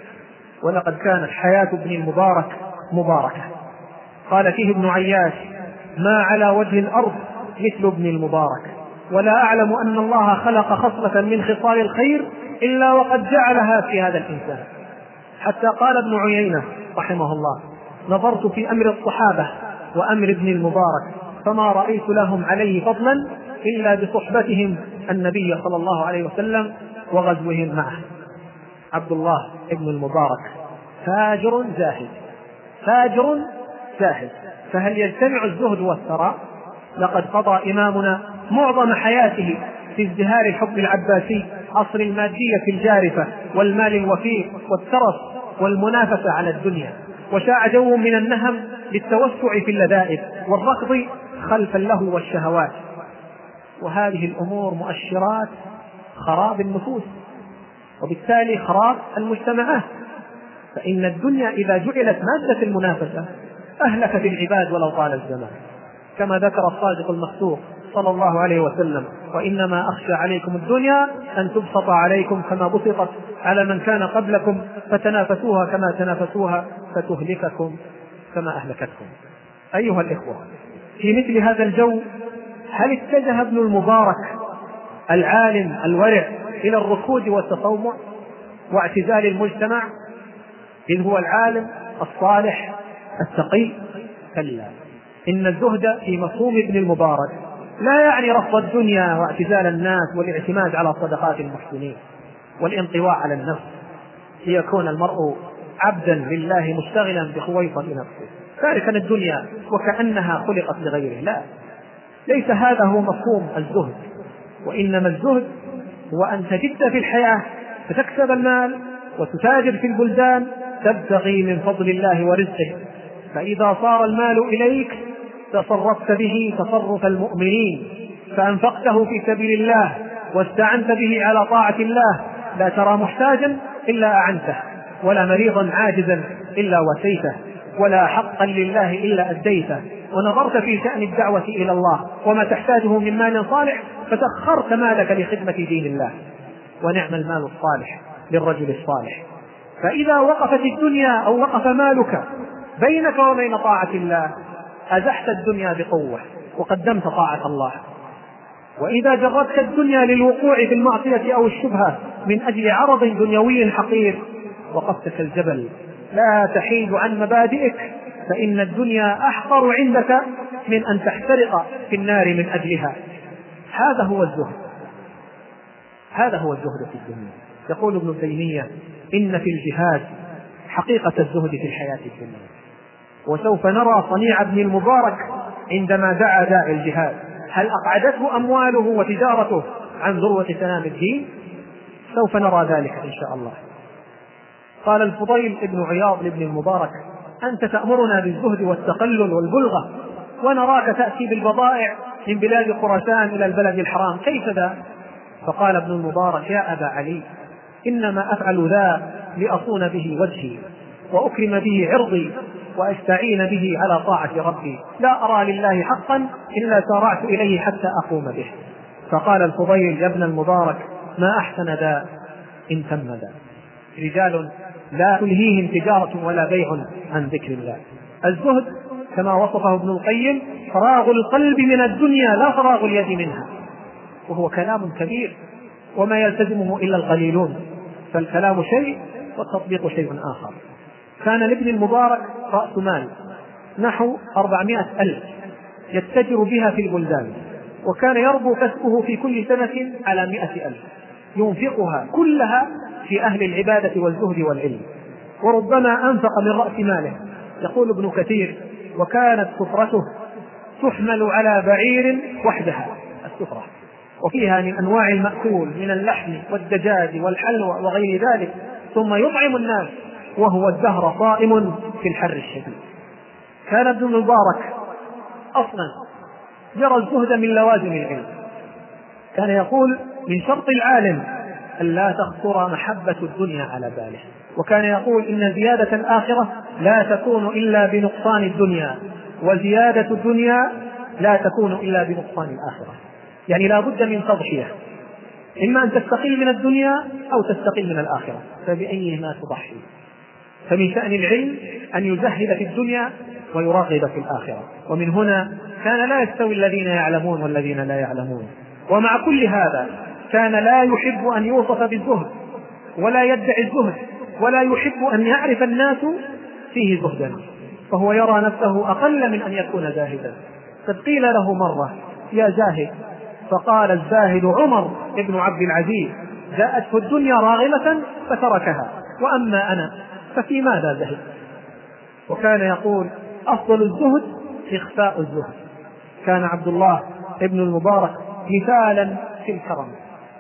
ولقد كانت حياة ابن المبارك مباركة. قال فيه ابن عياش: ما على وجه الأرض مثل ابن المبارك، ولا أعلم أن الله خلق خصلة من خصال الخير إلا وقد جعلها في هذا الإنسان. حتى قال ابن عيينة رحمه الله: نظرت في أمر الصحابة وأمر ابن المبارك فما رأيت لهم عليه فضلا إلا بصحبتهم النبي صلى الله عليه وسلم وغزوهم معه. عبد الله ابن المبارك فاجر زاهد، فاجر زاهد. فهل يجتمع الزهد والثراء؟ لقد قضى إمامنا معظم حياته في ازدهار الحب العباسي، عصر المادية الجارفة والمال الوفير والترف والمنافسة على الدنيا، وشاع جو من النهم للتوسع في اللذائذ والركض خلف اللهو والشهوات. وهذه الأمور مؤشرات خراب النفوس وبالتالي خراب المجتمعات. فإن الدنيا إذا جعلت مادة المنافسة أهلكت العباد ولو طال الزمان، كما ذكر الصادق المصدوق صلى الله عليه وسلم: وإنما أخشى عليكم الدنيا أن تبسط عليكم كما بسطت على من كان قبلكم فتنافسوها كما تنافسوها فتهلككم كما أهلكتكم. أيها الإخوة، في مثل هذا الجو هل اتجه ابن المبارك العالم الورع إلى الركود والتصوم واعتزال المجتمع إذ هو العالم الصالح التقي؟ كلا، إن الزهد في مفهوم ابن المبارك لا يعني رفض الدنيا واعتزال الناس والاعتماد على صدقات المحسنين والانطواء على النفس ليكون المرء عبدا لله مشتغلا بخويصة نفسه تاركا الدنيا وكأنها خلقت لغيره. لا، ليس هذا هو مفهوم الزهد، وإنما الزهد هو أن تجد في الحياة فتكسب المال وتتاجر في البلدان تبتغي من فضل الله ورزقه، فإذا صار المال إليك تصرفت به تصرف المؤمنين، فأنفقته في سبيل الله واستعنت به على طاعة الله، لا ترى محتاجا إلا أعنته، ولا مريضا عاجزا إلا وسيته، ولا حقا لله إلا أديته، ونظرت في شأن الدعوة إلى الله وما تحتاجه من مال صالح فسخرت مالك لخدمة دين الله. ونعم المال الصالح للرجل الصالح. فإذا وقفت الدنيا أو وقف مالك بينك وبين طاعة الله أزحت الدنيا بقوة وقدمت طاعة الله. وإذا جردت الدنيا للوقوع في المعصية أو الشبهة من أجل عرض دنيوي حقير وقفت كالجبل لا تحيد عن مبادئك، فإن الدنيا أحقر عندك من أن تحترق في النار من أجلها. هذا هو الزهد، هذا هو الزهد في الدنيا. يقول ابن تيمية: إن في الجهاد حقيقة الزهد في الحياة الدنيا. وسوف نرى صنيع ابن المبارك عندما دعا داعي الجهاد، هل أقعدته أمواله وتجارته عن ذروة سنام الدين؟ سوف نرى ذلك إن شاء الله. قال الفضيل ابن عياض لابن المبارك: أنت تأمرنا بالزهد والتقلل والبلغة ونراك تأتي بالبضائع من بلاد خراسان إلى البلد الحرام، كيف ذا؟ فقال ابن المبارك: يا أبا علي، إنما أفعل ذا لأصون به وجهي وأكرم به عرضي وأستعين به على طاعة ربي، لا أرى لله حقا إلا سارعت إليه حتى أقوم به. فقال الفضيل: يا ابن المبارك، ما أحسن ذا إن تم ذا. رجال لا تلهيهم تجارة ولا بيع عن ذكر الله. الزهد كما وصفه ابن القيم فراغ القلب من الدنيا لا فراغ اليد منها، وهو كلام كبير وما يلتزمه إلا القليلون، فالكلام شيء والتطبيق شيء آخر. كان لابن المبارك رأس مال نحو أربعمائة ألف يتجر بها في البلدان، وكان يربو كسبه في كل سنة على مائة ألف ينفقها كلها في أهل العبادة والزهد والعلم، وربما أنفق من رأس ماله. يقول ابن كثير: وكانت سفرته تحمل على بعير وحدها، السفرة، وفيها من أنواع المأكول من اللحم والدجاج والحلوى وغير ذلك، ثم يطعم الناس وهو الدهر صائم في الحر الشديد. كان ابن المبارك أصلا يرى الزهد من لوازم العلم. كان يقول: من شرط العالم أن لا تخطر محبة الدنيا على باله. وكان يقول: إن زيادة الآخرة لا تكون إلا بنقصان الدنيا، وزيادة الدنيا لا تكون إلا بنقصان الآخرة. يعني لا بد من تضحية، إما أن تستقيل من الدنيا أو تستقيل من الآخرة، فبأيهما تضحي؟ فمن شأن العلم أن يزهد في الدنيا ويرغب في الآخرة. ومن هنا كان لا يستوي الذين يعلمون والذين لا يعلمون. ومع كل هذا كان لا يحب أن يوصف بالزهد ولا يدعي الزهد، ولا يحب أن يعرف الناس فيه زهدا، فهو يرى نفسه أقل من أن يكون زاهدا. قد قيل له مرة: يا زاهد، فقال الزاهد عمر ابن عبد العزيز: جاءته الدنيا راغمة فتركها، وأما أنا ففي ماذا زهد؟ وكان يقول: أفضل الزهد إخفاء الزهد. كان عبد الله ابن المبارك مثالا في الكرم،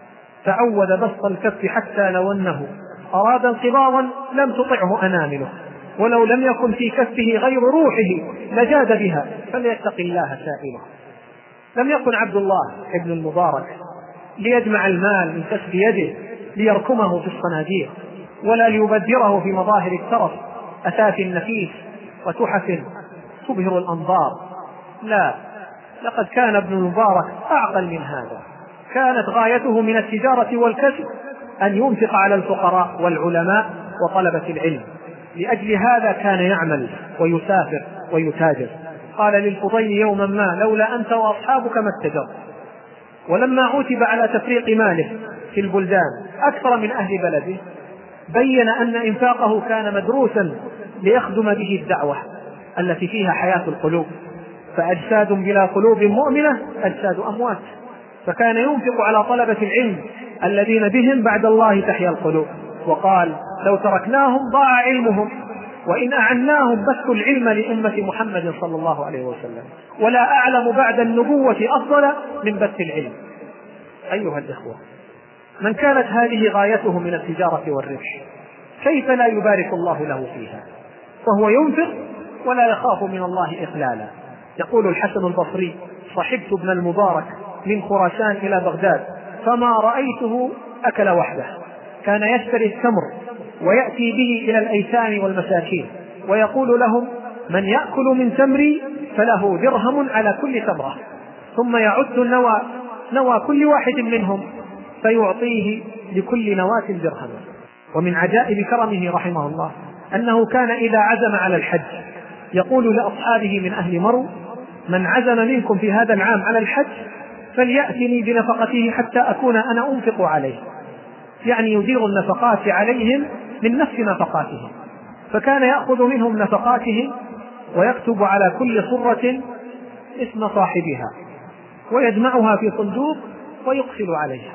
تعود بسط الكف حتى لو أنه أراد انقباضا لم تطعه أنامله، ولو لم يكن في كفه غير روحه لجاد بها، فليتق الله سائله. لم يكن عبد الله ابن المبارك ليجمع المال من كسب يده ليركمه في الصناديق، ولا ليبذره في مظاهر الترف، أثاث نفيس وتحف تبهر الأنظار. لا، لقد كان ابن المبارك أعقل من هذا، كانت غايته من التجارة والكسب أن ينفق على الفقراء والعلماء وطلبة العلم، لأجل هذا كان يعمل ويسافر ويتاجر. قال للفضيل يوما ما: لولا أنت وأصحابك ما اتجرت. ولما عوتب على تفريق ماله في البلدان أكثر من أهل بلده، بين أن إنفاقه كان مدروسا ليخدم به الدعوة التي فيها حياة القلوب، فأجساد بلا قلوب مؤمنة أجساد أموات. فكان ينفق على طلبة العلم الذين بهم بعد الله تحيا القلوب. وقال: لو تركناهم ضاع علمهم، وإن أعناهم بثوا العلم لأمة محمد صلى الله عليه وسلم، ولا أعلم بعد النبوة أفضل من بث العلم. أيها الإخوة، من كانت هذه غايته من التجارة والربح، كيف لا يبارك الله له فيها؟ فهو ينفق ولا يخاف من الله إخلالا. يقول الحسن البصري: صحبت ابن المبارك من خراسان إلى بغداد فما رأيته أكل وحده، كان يشتري التمر ويأتي به إلى الأيتام والمساكين ويقول لهم: من يأكل من تمري فله درهم على كل تمرة، ثم يعد النوى نوى كل واحد منهم فيعطيه لكل نواة درهم. ومن عجائب كرمه رحمه الله أنه كان إذا عزم على الحج يقول لأصحابه من أهل مرو: من عزم منكم في هذا العام على الحج فليأتني بنفقته حتى أكون أنا أنفق عليه، يعني يدير النفقات عليهم من نفس نفقاتهم. فكان يأخذ منهم نفقاتهم ويكتب على كل صرة اسم صاحبها ويجمعها في صندوق ويقفل عليها،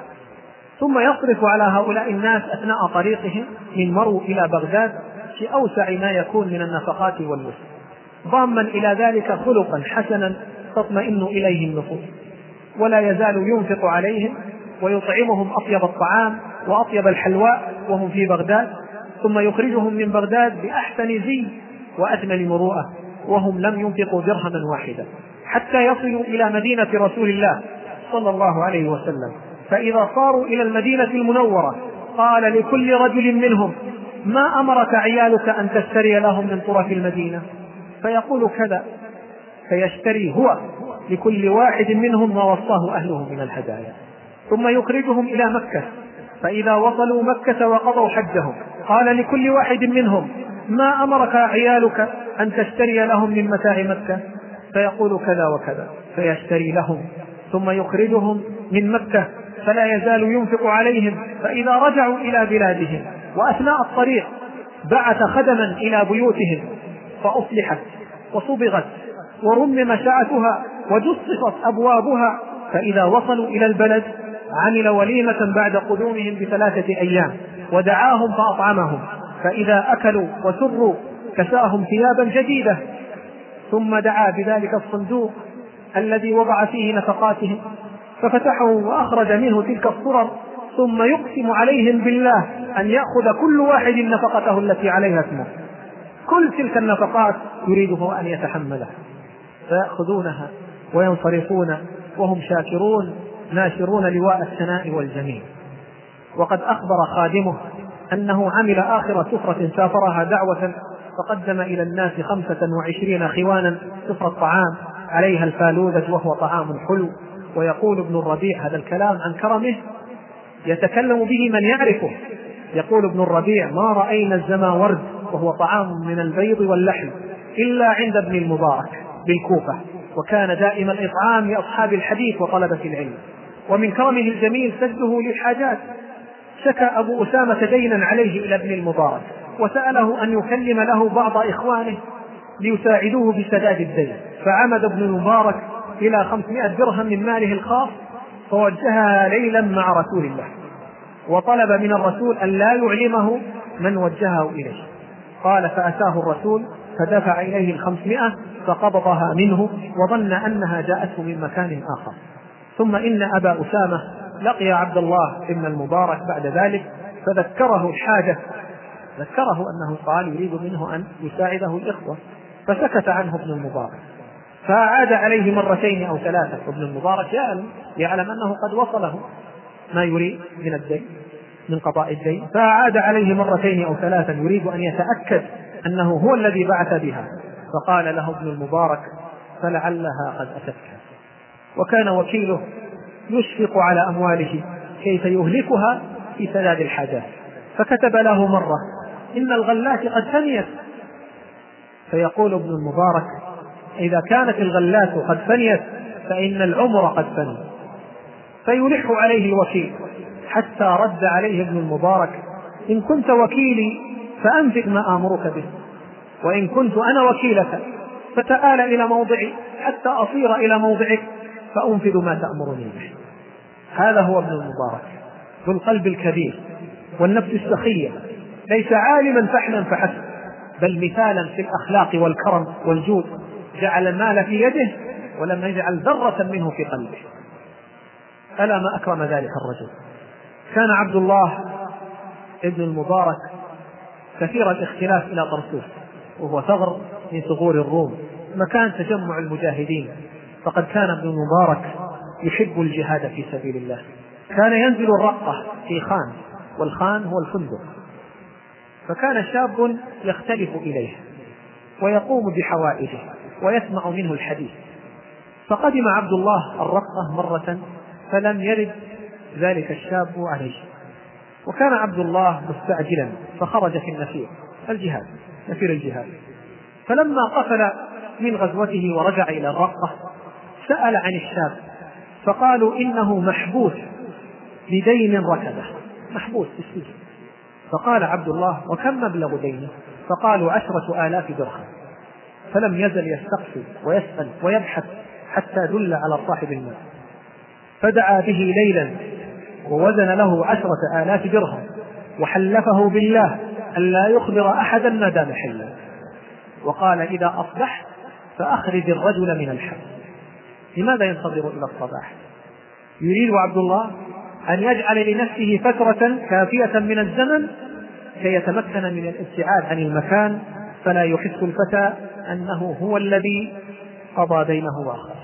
ثم يصرف على هؤلاء الناس أثناء طريقهم من مرو إلى بغداد في أوسع ما يكون من النفقات والوسع، ضاما إلى ذلك خلقا حسنا تطمئن إليه النفوس، ولا يزال ينفق عليهم ويطعمهم أطيب الطعام وأطيب الحلواء وهم في بغداد، ثم يخرجهم من بغداد بأحسن زي وأجمل مروءة وهم لم ينفقوا درهما واحدا، حتى يصلوا إلى مدينة رسول الله صلى الله عليه وسلم. فإذا صاروا إلى المدينة المنورة قال لكل رجل منهم: ما أمرك عيالك أن تشتري لهم من طرف المدينة؟ فيقول: كذا، فيشتري هو لكل واحد منهم ما وصاه أهله من الهدايا، ثم يخرجهم إلى مكة. فإذا وصلوا مكة وقضوا حجهم قال لكل واحد منهم: ما أمرك عيالك أن تشتري لهم من متاع مكة؟ فيقول: كذا وكذا، فيشتري لهم، ثم يخرجهم من مكة فلا يزال ينفق عليهم. فإذا رجعوا إلى بلادهم وأثناء الطريق بعث خدما إلى بيوتهم فأصلحت وصبغت ورمم شعثها وجصفت أبوابها. فإذا وصلوا إلى البلد عمل وليمة بعد قدومهم بثلاثة أيام ودعاهم فأطعمهم، فإذا أكلوا وسروا كساهم ثيابا جديدة، ثم دعا بذلك الصندوق الذي وضع فيه نفقاتهم ففتحه وأخرج منه تلك الصرر، ثم يقسم عليهم بالله أن يأخذ كل واحد نفقته التي عليها اسمه، كل تلك النفقات يريده أن يتحملها، فيأخذونها وينصرفون وهم شاكرون ناشرون لواء الثناء والجميل. وقد أخبر خادمه أنه عمل آخر سفرة سافرها دعوة فقدم إلى الناس خمسة وعشرين خوانا سفرة طعام عليها الفالوذة وهو طعام حلو. ويقول ابن الربيع هذا الكلام عن كرمه يتكلم به من يعرفه، يقول ابن الربيع: ما رأينا الزماورد وهو طعام من البيض واللحم إلا عند ابن المبارك بالكوفة، وكان دائم الإطعام لأصحاب الحديث وطلبة العلم. ومن كرمه الجميل سده للحاجات. شكى أبو أسامة دينا عليه إلى ابن المبارك وسأله أن يكلم له بعض إخوانه ليساعدوه بسداد الدين، فعمد ابن المبارك إلى خمسمائة درهم من ماله الخاص فوجهها ليلا مع رسول الله، وطلب من الرسول أن لا يعلمه من وجهه إليه. قال: فأتاه الرسول فدفع إليه الخمسمائة فقبضها منه وظن أنها جاءته من مكان آخر. ثم إن أبا أسامة لقي عبد الله ابن المبارك بعد ذلك فذكره الحاجة، ذكره أنه قال يريد منه أن يساعده الإخوة، فسكت عنه ابن المبارك، فعاد عليه مرتين أو ثلاثة، وابن المبارك يعلم, يعلم أنه قد وصله ما يريد من الدين من قضاء الدين، فعاد عليه مرتين أو ثلاثة يريد أن يتأكد أنه هو الذي بعث بها، فقال له ابن المبارك: فلعلها قد أتتك، وكان وكيله يشفق على أمواله كيف يهلكها في سداد الحاجات، فكتب له مرة: إن الغلات قد فنيت. فيقول ابن المبارك: إذا كانت الغلات قد فنيت فإن العمر قد فني. فيلح عليه الوكيل حتى رد عليه ابن المبارك: إن كنت وكيلي فأنفذ ما آمرك به، وإن كنت أنا وكيلك فتآل إلى موضعي حتى أصير إلى موضعك فأنفذ ما تأمرني به. هذا هو ابن المبارك ذو القلب الكبير والنفس السخية، ليس عالما فحلا فحسب، بل مثالا في الأخلاق والكرم والجود، جعل المال في يده ولم يجعل ذرة منه في قلبه. ألا ما أكرم ذلك الرجل. كان عبد الله ابن المبارك كثير الاختلاف إلى طرسوس، وهو ثغر من ثغور الروم، مكان تجمع المجاهدين، فقد كان ابن المبارك يحب الجهاد في سبيل الله. كان ينزل الرقة في خان، والخان هو الفندق، فكان شاب يختلف إليه ويقوم بحوائجه ويسمع منه الحديث. فقدم عبد الله الرقة مرة فلم يرد ذلك الشاب عليه، وكان عبد الله مستعجلا فخرج في النفير الجهاد نفير الجهاد. فلما قفل من غزوته ورجع إلى الرقة سأل عن الشاب، فقالوا إنه محبوس بدين ركبه، محبوس في السجن. فقال عبد الله: وكم مبلغ دينه؟ فقالوا: عشرة آلاف درهم. فلم يزل يستقصي ويسأل ويبحث حتى دل على صاحب المال، فدعا به ليلا ووزن له عشرة آلاف درهم وحلفه بالله أن لا يخبر أحدا ما دام حيا، وقال: إذا أصبحت فأخرج الرجل من الحبس. لماذا ينتظر إلى الصباح؟ يريد عبد الله أن يجعل لنفسه فترة كافية من الزمن كي يتمكن من الابتعاد عن المكان، فلا يحس الفتى أنه هو الذي قضى دينه وأخذه.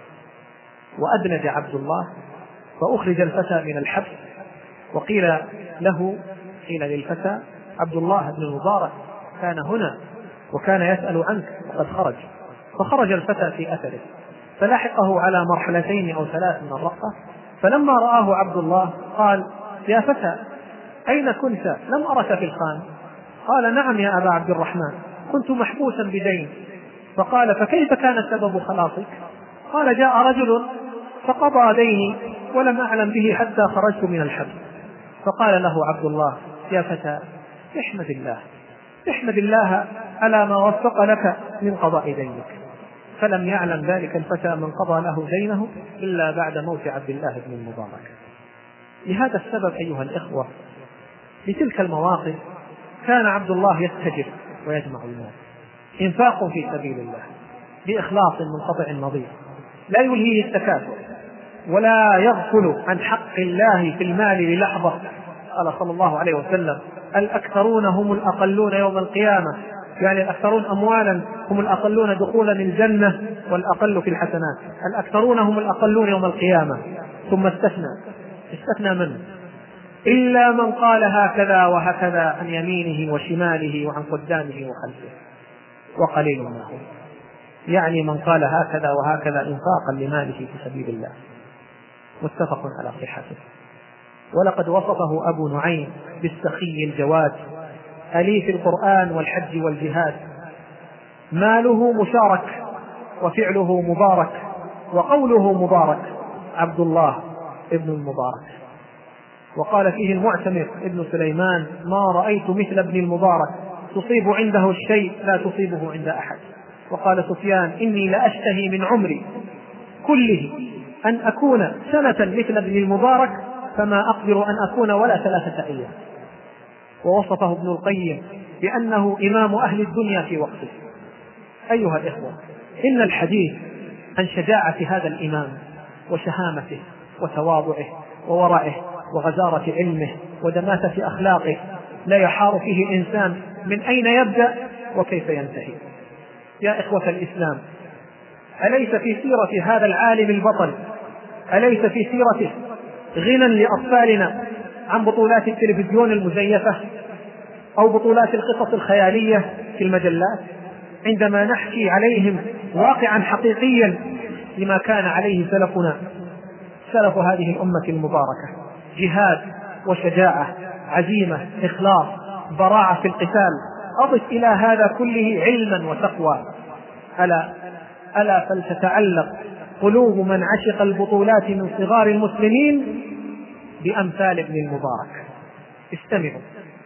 وأدنج عبد الله فأخرج الفتى من الحبس، وقيل له قيل للفتى: عبد الله بن المبارك كان هنا وكان يسأل عنك وقد خرج. فخرج الفتى في أثره فلحقه على مرحلتين أو ثلاث من الرقة، فلما رآه عبد الله قال: يا فتى أين كنت؟ لم أرك في الخان. قال: نعم يا أبا عبد الرحمن، كنت محبوسا بدين. فقال: فكيف كان سبب خلاصك؟ قال: جاء رجل فقضى ديني ولم أعلم به حتى خرجت من الحبس. فقال له عبد الله: يا فتى احمد الله، احمد الله على ما وفق لك من قضاء دينك. فلم يعلم ذلك الفتى من قضى له دينه إلا بعد موت عبد الله بن المبارك. لهذا السبب أيها الإخوة، لتلك المواقف كان عبد الله يستجر ويجمع المال، إنفاق في سبيل الله بإخلاص منقطع النظير، لا يلهيه التكاثر ولا يغفل عن حق الله في المال للحظة. قال صلى الله عليه وسلم: الأكثرون هم الأقلون يوم القيامة، يعني الأكثرون أموالا هم الأقلون دخولا الجنة والأقل في الحسنات. الأكثرون هم الأقلون يوم القيامة. ثم استثنى استثنى من؟ إلا من قال هكذا وهكذا عن يمينه وشماله وعن قدامه وخلفه، وقليل ما هم، يعني من قال هكذا وهكذا إنفاقا لماله في سبيل الله. متفق على صحته. ولقد وصفه أبو نعيم بالسخي الجواد، أليف القرآن والحج والجهاد، ماله مشارك وفعله مبارك وقوله مبارك، عبد الله ابن المبارك. وقال فيه المعتمر ابن سليمان: ما رأيت مثل ابن المبارك، تصيب عنده الشيء لا تصيبه عند أحد. وقال سفيان: إني لأشتهي من عمري كله أن أكون سنة مثل ابن المبارك، فما أقدر أن أكون ولا ثلاثة أيام. ووصفه ابن القيم بأنه إمام أهل الدنيا في وقته. أيها الإخوة، إن الحديث عن شجاعة هذا الإمام وشهامته وتواضعه وورعه وغزارة علمه ودماثة أخلاقه لا يحار فيه الإنسان من أين يبدأ وكيف ينتهي. يا إخوة الإسلام، أليس في سيرة هذا العالم البطل، أليس في سيرته غنى لأطفالنا عن بطولات التلفزيون المزيفة أو بطولات القصص الخيالية في المجلات، عندما نحكي عليهم واقعا حقيقيا لما كان عليه سلفنا، سلف هذه الأمة المباركة: جهاد وشجاعة، عزيمة، إخلاص، براعة في القتال. أضف إلى هذا كله علما وتقوى. ألا ألا فلتتعلق قلوب من عشق البطولات من صغار المسلمين بأمثال ابن المبارك. استمعوا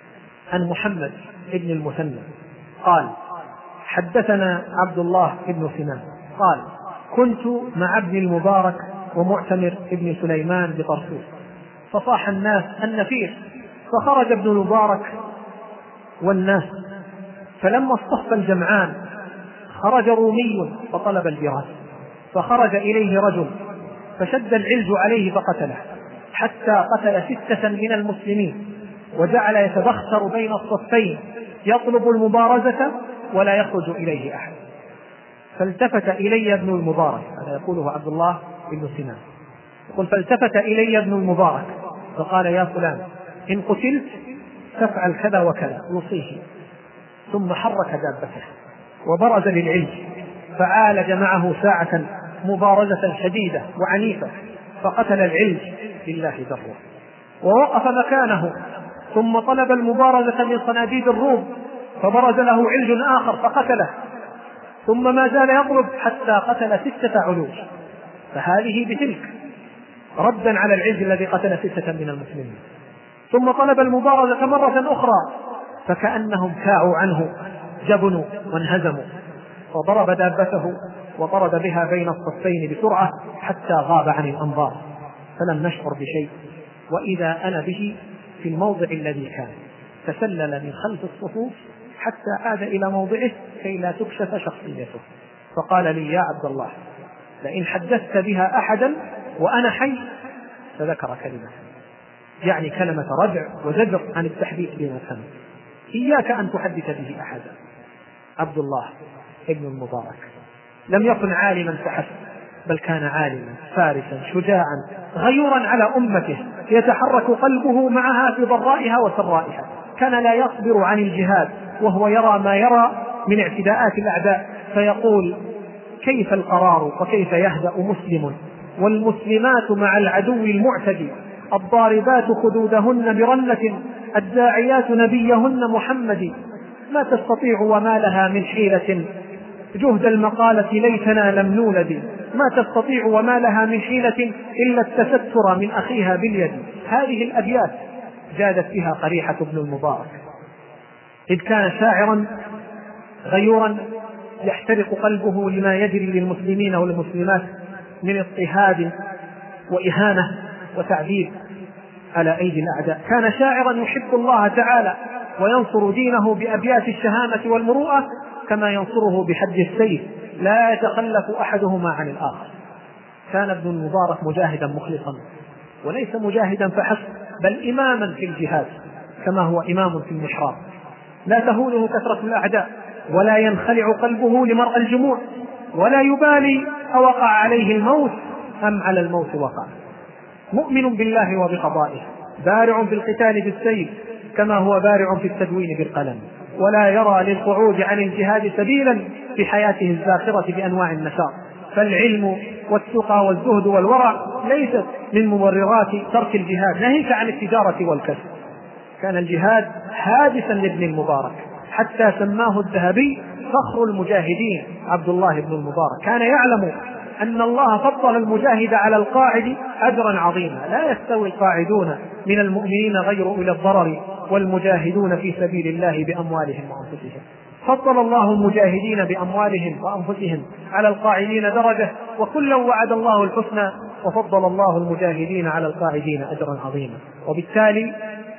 عن محمد ابن المثنى قال: حدثنا عبد الله بن سنان قال: كنت مع ابن المبارك ومعتمر ابن سليمان بطرسوس، فصاح الناس النفير، فخرج ابن المبارك والناس، فلما اصطف الجمعان خرج رومي فطلب الجهاد، فخرج إليه رجل فشد العلج عليه فقتله، حتى قتل ستة من المسلمين، وجعل يتبختر بين الصفين يطلب المبارزة ولا يخرج إليه أحد. فالتفت إلي ابن المبارك، هذا يقوله عبد الله بن سنان، يقول: فالتفت إلي ابن المبارك فقال: يا فلان، إن قتلت تفعل كذا وكذا، يوصيه. ثم حرك دابته وبرز للعلج، فعالج معه ساعة مبارزة شديدة وعنيفة، فقتل العلج لله ذره، ووقف مكانه، ثم طلب المبارزة من صناديد الروم، فبرز له علج آخر فقتله، ثم ما زال يضرب حتى قتل ستة علوج. فهذه بتلك ردا على العلج الذي قتل ستة من المسلمين. ثم طلب المبارزة مرة أخرى، فكأنهم كاعوا عنه، جبنوا وانهزموا، فضرب دابته وطرد بها بين الصفين بسرعة حتى غاب عن الأنظار، فلم نشعر بشيء، وإذا أنا به في الموضع الذي كان، تسلل من خلف الصفوف حتى عاد إلى موضعه كي لا تكشف شخصيته، فقال لي: يا عبد الله، لئن حدثت بها أحدا وأنا حي، فذكر كلمة، يعني كلمة ردع وزجر عن التحديث بما سمع، إياك أن تحدث به أحدا. عبد الله ابن المبارك لم يكن عالما فحسب، بل كان عالما فارسا شجاعا غيورا على أمته، يتحرك قلبه معها في ضرائها وسرائها، كان لا يصبر عن الجهاد وهو يرى ما يرى من اعتداءات الأعداء، فيقول: كيف القرار وكيف يهدأ مسلم والمسلمات مع العدو المعتدي، الضاربات خدودهن برنة، الداعيات نبيهن محمد، ما تستطيع وما لها من حيلة، جهد المقالة ليتنا لم نولد، ما تستطيع وما لها من حيلة إلا التستر من أخيها باليد. هذه الأبيات جادت فيها قريحة ابن المبارك، إذ كان شاعرا غيورا يحترق قلبه لما يجري للمسلمين والمسلمات من اضطهاد وإهانة وتعذيب على أيدي الأعداء. كان شاعرا يحب الله تعالى وينصر دينه بأبيات الشهامة والمروءة كما ينصره بحد السيف، لا يتخلف أحدهما عن الآخر. كان ابن المبارك مجاهدا مخلصا، وليس مجاهدا فحسب، بل إماما في الجهاد كما هو إمام في المحراب، لا تهونه كثرة الأعداء، ولا ينخلع قلبه لمرء الجموع، ولا يبالي أوقع عليه الموت أم على الموت وقع. مؤمن بالله وبقضائه، بارع في القتال بالسيف كما هو بارع في التدوين بالقلم، ولا يرى للقعود عن الجهاد سبيلا في حياته الزاخرة بأنواع النشاط. فالعلم والتقى والزهد والورع ليست من مبررات ترك الجهاد، ناهيك عن التجارة والكسب. كان الجهاد حادثا لابن المبارك حتى سماه الذهبي فخر المجاهدين عبد الله بن المبارك. كان يعلم أن الله فضل المجاهد على القاعد أجرا عظيما، لا يستوي القاعدون من المؤمنين غير أولي الضرر والمجاهدون في سبيل الله بأموالهم وأنفسهم. فضل الله المجاهدين بأموالهم وأنفسهم على القاعدين درجة، وكلا وعد الله الحسنى، وفضل الله المجاهدين على القاعدين أجرا عظيما. وبالتالي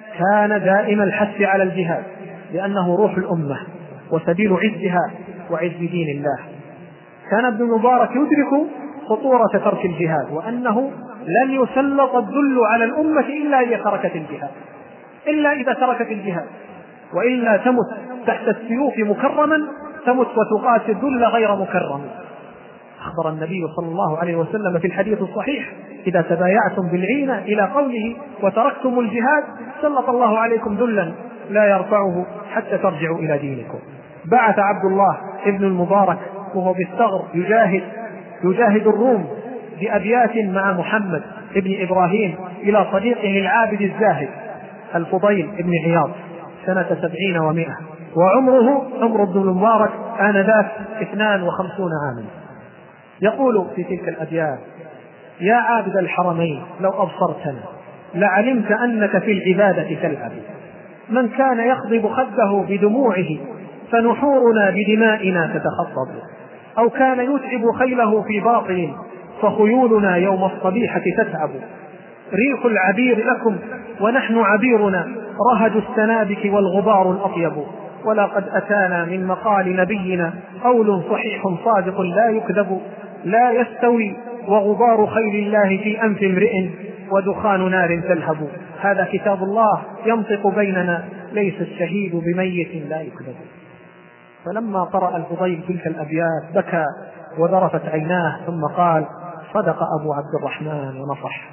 كان دائما الحث على الجهاد، لأنه روح الأمة وسبيل عزها وعز دين الله. كان ابن المبارك يدرك خطورة ترك الجهاد، وأنه لن يسلط الذل على الأمة إلا إذا تركت الجهاد، إلا إذا تركت الجهاد، وإلا تمت تحت السيوف مكرما، تمت وتقاتل الذل غير مكرم. أخبر النبي صلى الله عليه وسلم في الحديث الصحيح: إذا تبايعتم بالعينة، إلى قوله: وتركتم الجهاد سلط الله عليكم ذلا لا يرفعه حتى ترجعوا إلى دينكم. بعث عبد الله ابن المبارك وهو بالثغر يجاهد يجاهد الروم بأبيات مع محمد ابن إبراهيم إلى صديقه العابد الزاهد الفضيل ابن عياض سنة سبعين ومائة، وعمره عمر ابن المبارك آنذاك اثنان وخمسون عاما. يقول في تلك الأبيات: يا عابد الحرمين لو أبصرتنا لعلمت أنك في العبادة تلعب، من كان يخضب خده بدموعه فنحورنا بدمائنا تتخطب، أو كان يتعب خيله في باطل فخيولنا يوم الصبيحة تتعب، ريح العبير لكم ونحن عبيرنا رهج السنابك والغبار الأطيب، ولقد أتانا من مقال نبينا قول صحيح صادق لا يكذب، لا يستوي وغبار خيل الله في أنف امرئ ودخان نار تلهب. هذا كتاب الله ينطق بيننا، ليس الشهيد بميت لا يكذب. فلما قرأ الفضيل تلك الأبيات بكى وذرفت عيناه، ثم قال: صدق أبو عبد الرحمن ونصح.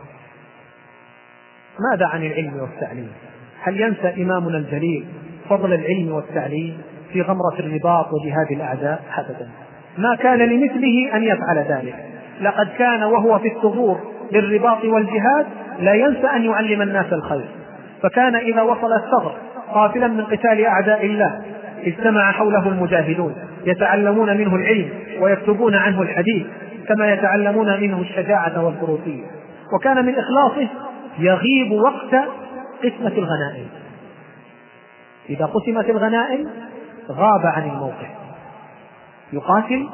ماذا عن العلم والتعليم؟ هل ينسى إمامنا الجليل فضل العلم والتعليم في غمرة الرباط وجهاد الأعداء؟ أبدا، ما كان لمثله أن يفعل ذلك. لقد كان وهو في الثغور للرباط والجهاد لا ينسى أن يعلم الناس الخير، فكان إذا وصل الثغر قافلا من قتال أعداء الله اجتمع حوله المجاهدون يتعلمون منه العلم ويكتبون عنه الحديث كما يتعلمون منه الشجاعة والفروسية. وكان من إخلاصه يغيب وقت قسمة الغنائم، إذا قسمت الغنائم غاب عن الموقف، يقاتل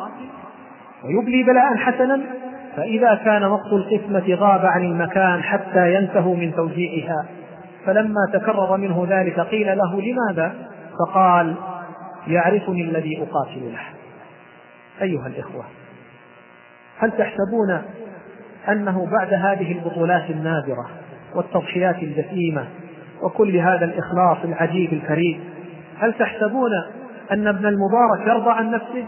ويبلي بلاء حسنا، فإذا كان وقت القسمة غاب عن المكان حتى ينتهوا من توزيعها. فلما تكرر منه ذلك قيل له: لماذا؟ فقال: يعرفني الذي أقاتل له. أيها الإخوة، هل تحسبون أنه بعد هذه البطولات النادرة والتضحيات الجسيمة وكل هذا الإخلاص العجيب الكريم، هل تحسبون أن ابن المبارك يرضى عن نفسه؟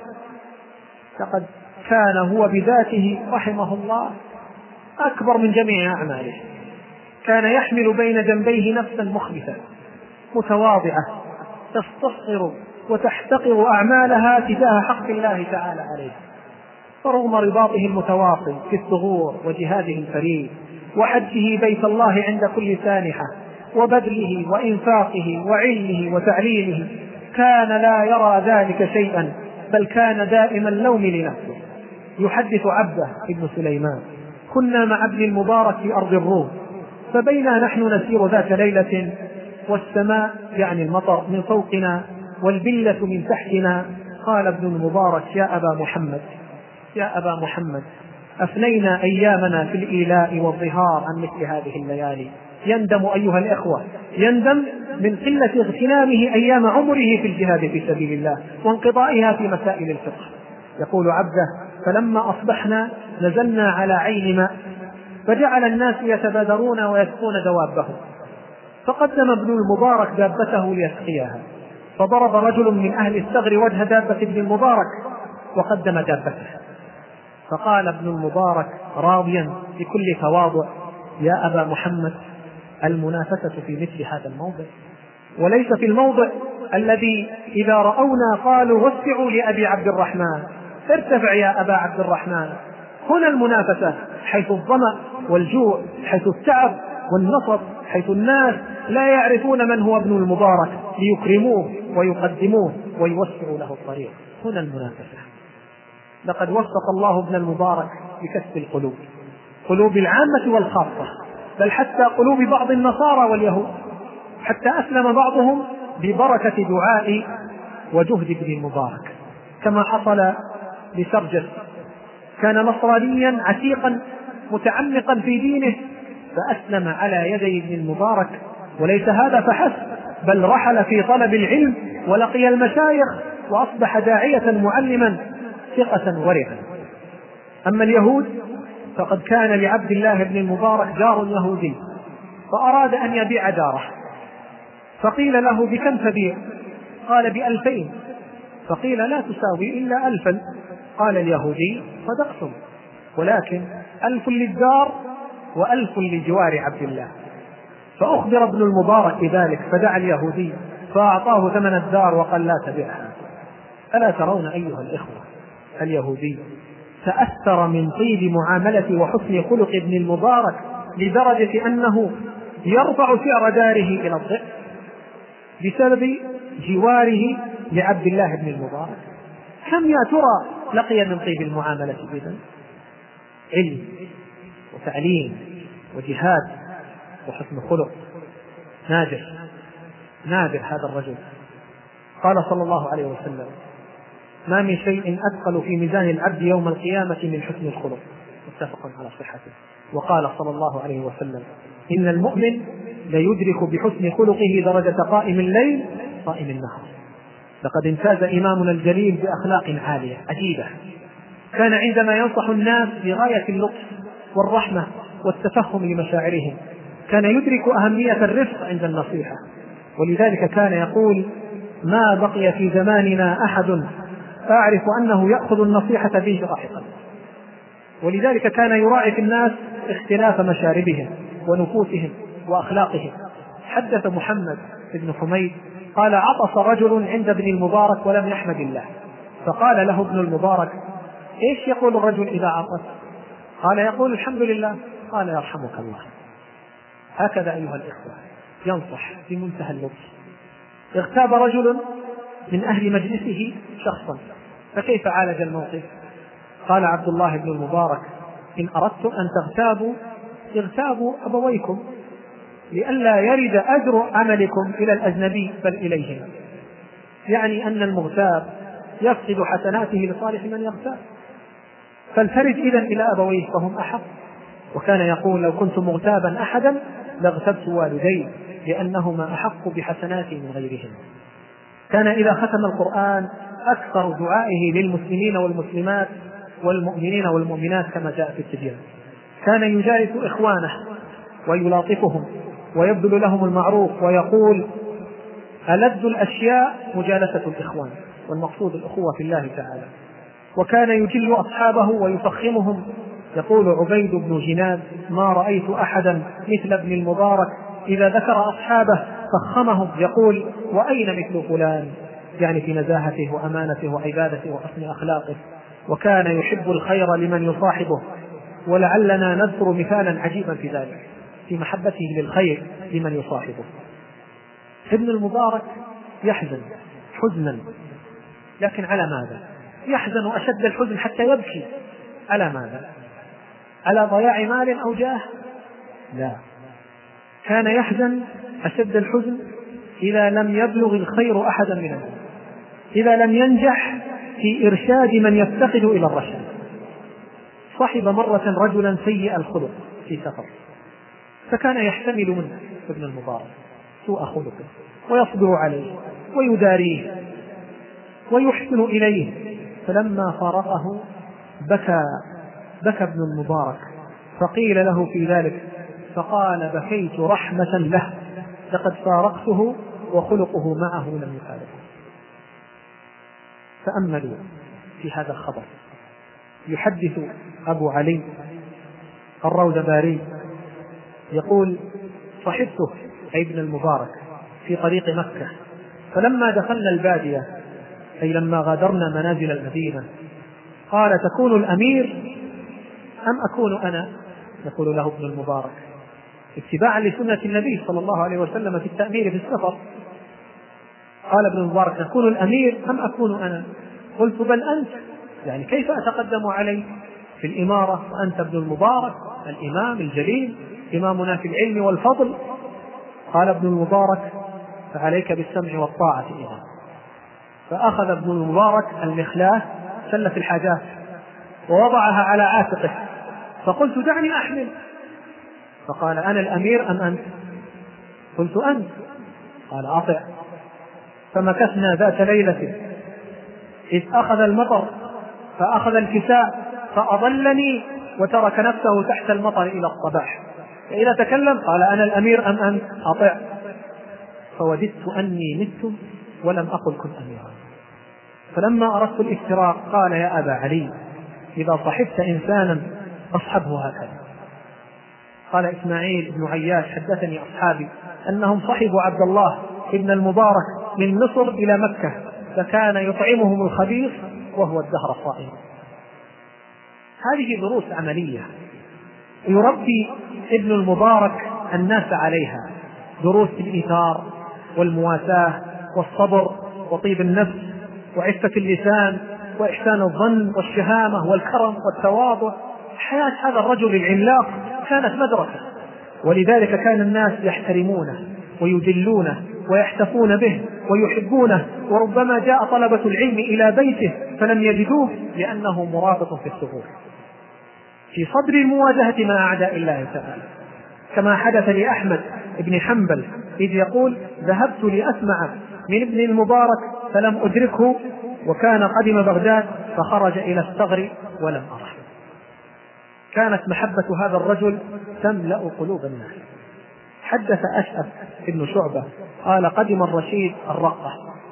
لقد كان هو بذاته رحمه الله أكبر من جميع أعماله، كان يحمل بين جنبيه نفسا مخبثة متواضعة تستصغر وتحتقر أعمالها تجاه حق الله تعالى عليه، فرغم رباطه المتواصل في الثغور وجهاده الفريد وحجه بيت الله عند كل سانحة وبذله وإنفاقه وعلمه وتعليمه، كان لا يرى ذلك شيئا، بل كان دائما اللوم لنفسه. يحدث عبده ابن سليمان: كنا مع ابن المبارك في أرض الروم، فبينا نحن نسير ذات ليلة والسماء يعني المطر من فوقنا والبلة من تحتنا، قال ابن المبارك: يا أبا محمد يا أبا محمد أفنينا أيامنا في الإيلاء والظهار عن مثل هذه الليالي. يندم أيها الإخوة، يندم من قلة اغتنامه أيام عمره في الجهاد في سبيل الله وانقضائها في مسائل الفقه. يقول عبده: فلما أصبحنا نزلنا على عين ماء، فجعل الناس يتبادرون ويسقون دوابهم، فقدم ابن المبارك دابته ليسقيها، فضرب رجل من أهل الثغر وجه دابة ابن المبارك وقدم دابته، فقال ابن المبارك راضيا بكل تواضع: يا أبا محمد المنافسة في مثل هذا الموضع، وليس في الموضع الذي إذا رأونا قالوا وسعوا لأبي عبد الرحمن، ارتفع يا أبا عبد الرحمن. هنا المنافسة حيث الظمأ والجوع، حيث التعب والنصب، حيث الناس لا يعرفون من هو ابن المبارك ليكرموه ويقدموه ويوسعوا له الطريق. هنا المنافسة. لقد وفق الله ابن المبارك بكسب القلوب، قلوب العامة والخاصة، بل حتى قلوب بعض النصارى واليهود، حتى أسلم بعضهم ببركة دعاء وجهد ابن المبارك، كما حصل لسرجس، كان نصرانيا عتيقا متعمقا في دينه فأسلم على يدي ابن المبارك، وليس هذا فحسب، بل رحل في طلب العلم ولقي المشايخ وأصبح داعية معلما ثقة ورعا. أما اليهود فقد كان لعبد الله بن المبارك جار يهودي فأراد أن يبيع داره، فقيل له: بكم تبيع؟ قال: بألفين. فقيل: لا تساوي إلا ألفا. قال اليهودي: صدقتم، ولكن ألف للدار وألف لجوار عبد الله. فأخبر ابن المبارك بذلك، فدعا اليهودي فأعطاه ثمن الدار وقال: لا تبيعها. ألا ترون أيها الإخوة اليهودي تأثر من طيب معاملة وحسن خلق ابن المبارك لدرجة أنه يرفع سعر داره إلى الضعف بسبب جواره لعبد الله بن المبارك. كم يا ترى لقي من طيب المعاملة إذن؟ علم وتعليم وجهاد وحسن خلق. نادر نادر هذا الرجل. قال صلى الله عليه وسلم: ما من شيء أثقل في ميزان العبد يوم القيامة من حسن الخلق، متفق على صحته. وقال صلى الله عليه وسلم: إن المؤمن ليدرك بحسن خلقه درجة قائم الليل قائم النهار. لقد امتاز إمامنا الجليل بأخلاق عالية عجيبة. كان عندما ينصح الناس بغاية اللطف والرحمة والتفهم لمشاعرهم، كان يدرك أهمية الرفق عند النصيحة، ولذلك كان يقول: ما بقي في زماننا أحد أعرف أنه يأخذ النصيحة به رحقا. ولذلك كان يراعي في الناس اختلاف مشاربهم ونفوسهم وأخلاقهم. حدث محمد بن حميد قال: عطس رجل عند ابن المبارك ولم يحمد الله، فقال له ابن المبارك: إيش يقول الرجل إذا عطس؟ قال: يقول الحمد لله. قال: يرحمك الله. هكذا أيها الإخوة ينصح بمنتهى اللطف. اغتاب رجل من أهل مجلسه شخصا، فكيف عالج الموقف؟ قال عبد الله بن المبارك: إن أردتم أن تغتابوا اغتابوا أبويكم لئلا يرد أجر عملكم إلى الأجنبي بل إليهما. يعني أن المغتاب يفقد حسناته لصالح من يغتاب، فالترد إذن إلى أبويه فهم أحق. وكان يقول: لو كنت مغتابا أحدا لاغتبت والدي لأنهما أحق بحسناتي من غيرهم. كان إذا ختم القرآن أكثر دعائه للمسلمين والمسلمات والمؤمنين والمؤمنات كما جاء في التبيان. كان يجالس إخوانه ويلاطفهم ويبذل لهم المعروف ويقول: ألذ الأشياء مجالسة الإخوان، والمقصود الأخوة في الله تعالى. وكان يجل أصحابه ويفخمهم. يقول عبيد بن جناد: ما رأيت أحدا مثل ابن المبارك إذا ذكر أصحابه فخمهم، يقول: وأين مثل فلان؟ يعني في نزاهته وأمانته وعبادته وحسن أخلاقه. وكان يحب الخير لمن يصاحبه، ولعلنا نذكر مثالا عجيبا في ذلك في محبته للخير لمن يصاحبه. ابن المبارك يحزن حزنا، لكن على ماذا؟ يحزن أشد الحزن حتى يبكي. على ماذا؟ على ضياع مال أو جاه؟ لا، كان يحزن أشد الحزن إذا لم يبلغ الخير أحدا من الناس، إذا لم ينجح في إرشاد من يفتقد إلى الرشد. صحب مرة رجلا سيء الخلق في سفر، فكان يحتمل منه ابن المبارك سوء خلقه ويصبر عليه ويداريه ويحسن إليه. فلما فارقه بكى بكى ابن المبارك، فقيل له في ذلك فقال: بكيت رحمة له، لقد فارقته وخلقه معه لم يفارقه. تأملوا في هذا الخبر. يحدث أبو علي الروذباري يقول: صحبته أي ابن المبارك في طريق مكة، فلما دخلنا البادية أي لما غادرنا منازل المدينة قال: تكون الأمير أم أكون أنا؟ يقول له ابن المبارك اتباعا لسنة النبي صلى الله عليه وسلم في التأمير في السفر. قال ابن المبارك: تكون الأمير أم أكون أنا؟ قلت: بل أنت، يعني كيف أتقدم عليك في الإمارة وأنت ابن المبارك الإمام الجليل إمامنا في العلم والفضل؟ قال ابن المبارك: فعليك بالسمع والطاعة إذا. فأخذ ابن المبارك المخلاة سلة الحاجات ووضعها على عاتقه، فقلت: دعني أحمل. فقال: أنا الأمير أم أنت؟ قلت: أنت. قال: أطع. فمكثنا ذات ليلة إذ أخذ المطر فأخذ الكساء فأضلني وترك نفسه تحت المطر إلى الصباح، فإذا تكلم قال: أنا الأمير أم أنت؟ أطع. فوددت أني مت ولم أقل كن أميرا. فلما أردت الافتراق قال: يا أبا علي، إذا صحبت إنسانا فاصحبه هكذا. قال إسماعيل بن عياش: حدثني أصحابي أنهم صحبوا عبد الله ابن المبارك من مصر إلى مكة، فكان يطعمهم الخبيث وهو الدهر صائم. هذه دروس عملية يربي ابن المبارك الناس عليها، دروس الإيثار والمواساة والصبر وطيب النفس وعفة اللسان وإحسان الظن والشهامة والكرم والتواضع. حياة هذا الرجل العملاق كانت مدرسة، ولذلك كان الناس يحترمونه ويجلونه ويحتفون به ويحبونه، وربما جاء طلبة العلم إلى بيته فلم يجدوه لأنه مرابط في الصفوف في صدر المواجهة مع أعداء الله تعالى، كما حدث لأحمد بن حنبل إذ يقول: ذهبت لأسمع من ابن المبارك فلم أدركه، وكان قدم بغداد فخرج إلى الثغر ولم أره. كانت محبة هذا الرجل تملأ قلوب الناس. حدث أشعث بن شعبة قال: قدم الرشيد الرقة،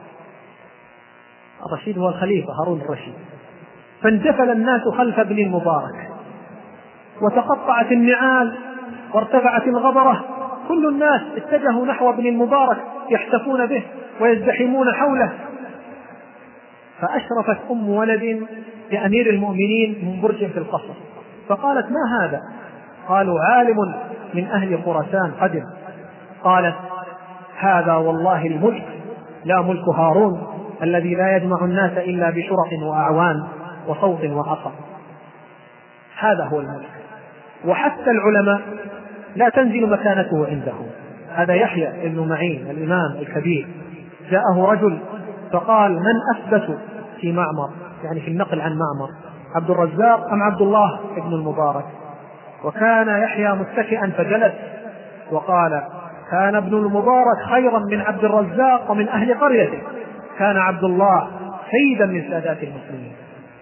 الرشيد هو الخليفة هارون الرشيد، فانجفل الناس خلف ابن المبارك وتقطعت النعال وارتفعت الغبرة، كل الناس اتجهوا نحو ابن المبارك يحتفون به ويزدحمون حوله. فأشرفت أم ولد لأمير المؤمنين من برج في القصر فقالت: ما هذا؟ قالوا: عالم من أهل خراسان قدم. قالت: هذا والله الملك، لا ملك هارون الذي لا يجمع الناس إلا بشرط وأعوان وصوت وعصا، هذا هو الملك. وحتى العلماء لا تنزل مكانته عنده. هذا يحيى بن معين الإمام الكبير جاءه رجل فقال: من أثبت في معمر، يعني في النقل عن معمر، عبد الرزاق أم عبد الله بن المبارك؟ وكان يحيى متكئا فجلس وقال: كان ابن المبارك خيرا من عبد الرزاق ومن أهل قريته، كان عبد الله سيدا من سادات المسلمين.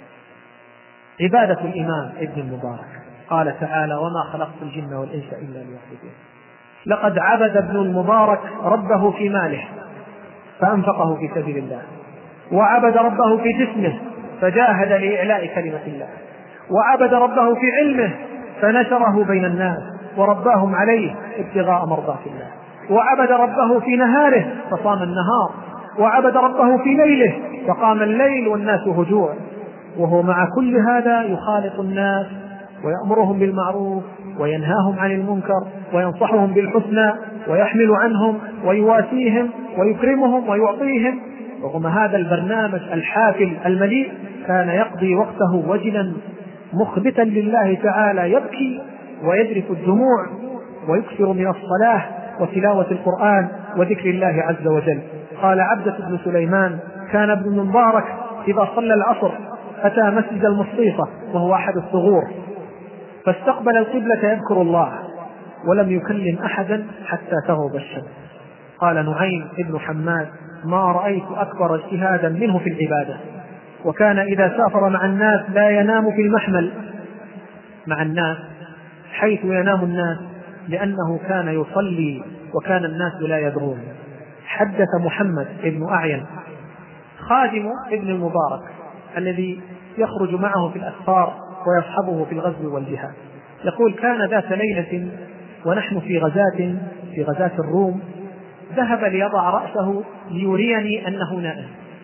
عبادة الإمام ابن المبارك. قال تعالى: وما خلقت الجن والإنس إلا ليعبدون. لقد عبد ابن المبارك ربه في ماله فأنفقه في سبيل الله، وعبد ربه في جسمه فجاهد لإعلاء كلمة الله، وعبد ربه في علمه فنشره بين الناس ورباهم عليه ابتغاء مرضات الله، وعبد ربه في نهاره فصام النهار، وعبد ربه في ليله فقام الليل والناس هجوع. وهو مع كل هذا يخالط الناس ويأمرهم بالمعروف وينهاهم عن المنكر وينصحهم بالحسنى ويحمل عنهم ويواسيهم ويكرمهم ويعطيهم. رغم هذا البرنامج الحافل المليء كان يقضي وقته وجلا مخبتا لله تعالى، يبكي ويذرف الدموع ويكثر من الصلاة وتلاوة القرآن وذكر الله عز وجل. قال عبدة بن سليمان: كان ابن المبارك إذا صلى العصر أتى مسجد المصيصة وهو أحد الثغور فاستقبل القبلة يذكر الله ولم يكلم أحدا حتى تغرب الشمس. قال نعيم بن حماد: ما رأيت أكبر اجتهادا منه في العبادة، وكان إذا سافر مع الناس لا ينام في المحمل مع الناس حيث ينام الناس، لأنه كان يصلي وكان الناس لا يدرون. حدث محمد بن أعين خادم ابن المبارك الذي يخرج معه في الأسفار ويصحبه في الغزو والجهاد، يقول: كان ذات ليلة ونحن في غزاة في غزاة الروم، ذهب ليضع رأسه ليريني أنه نائم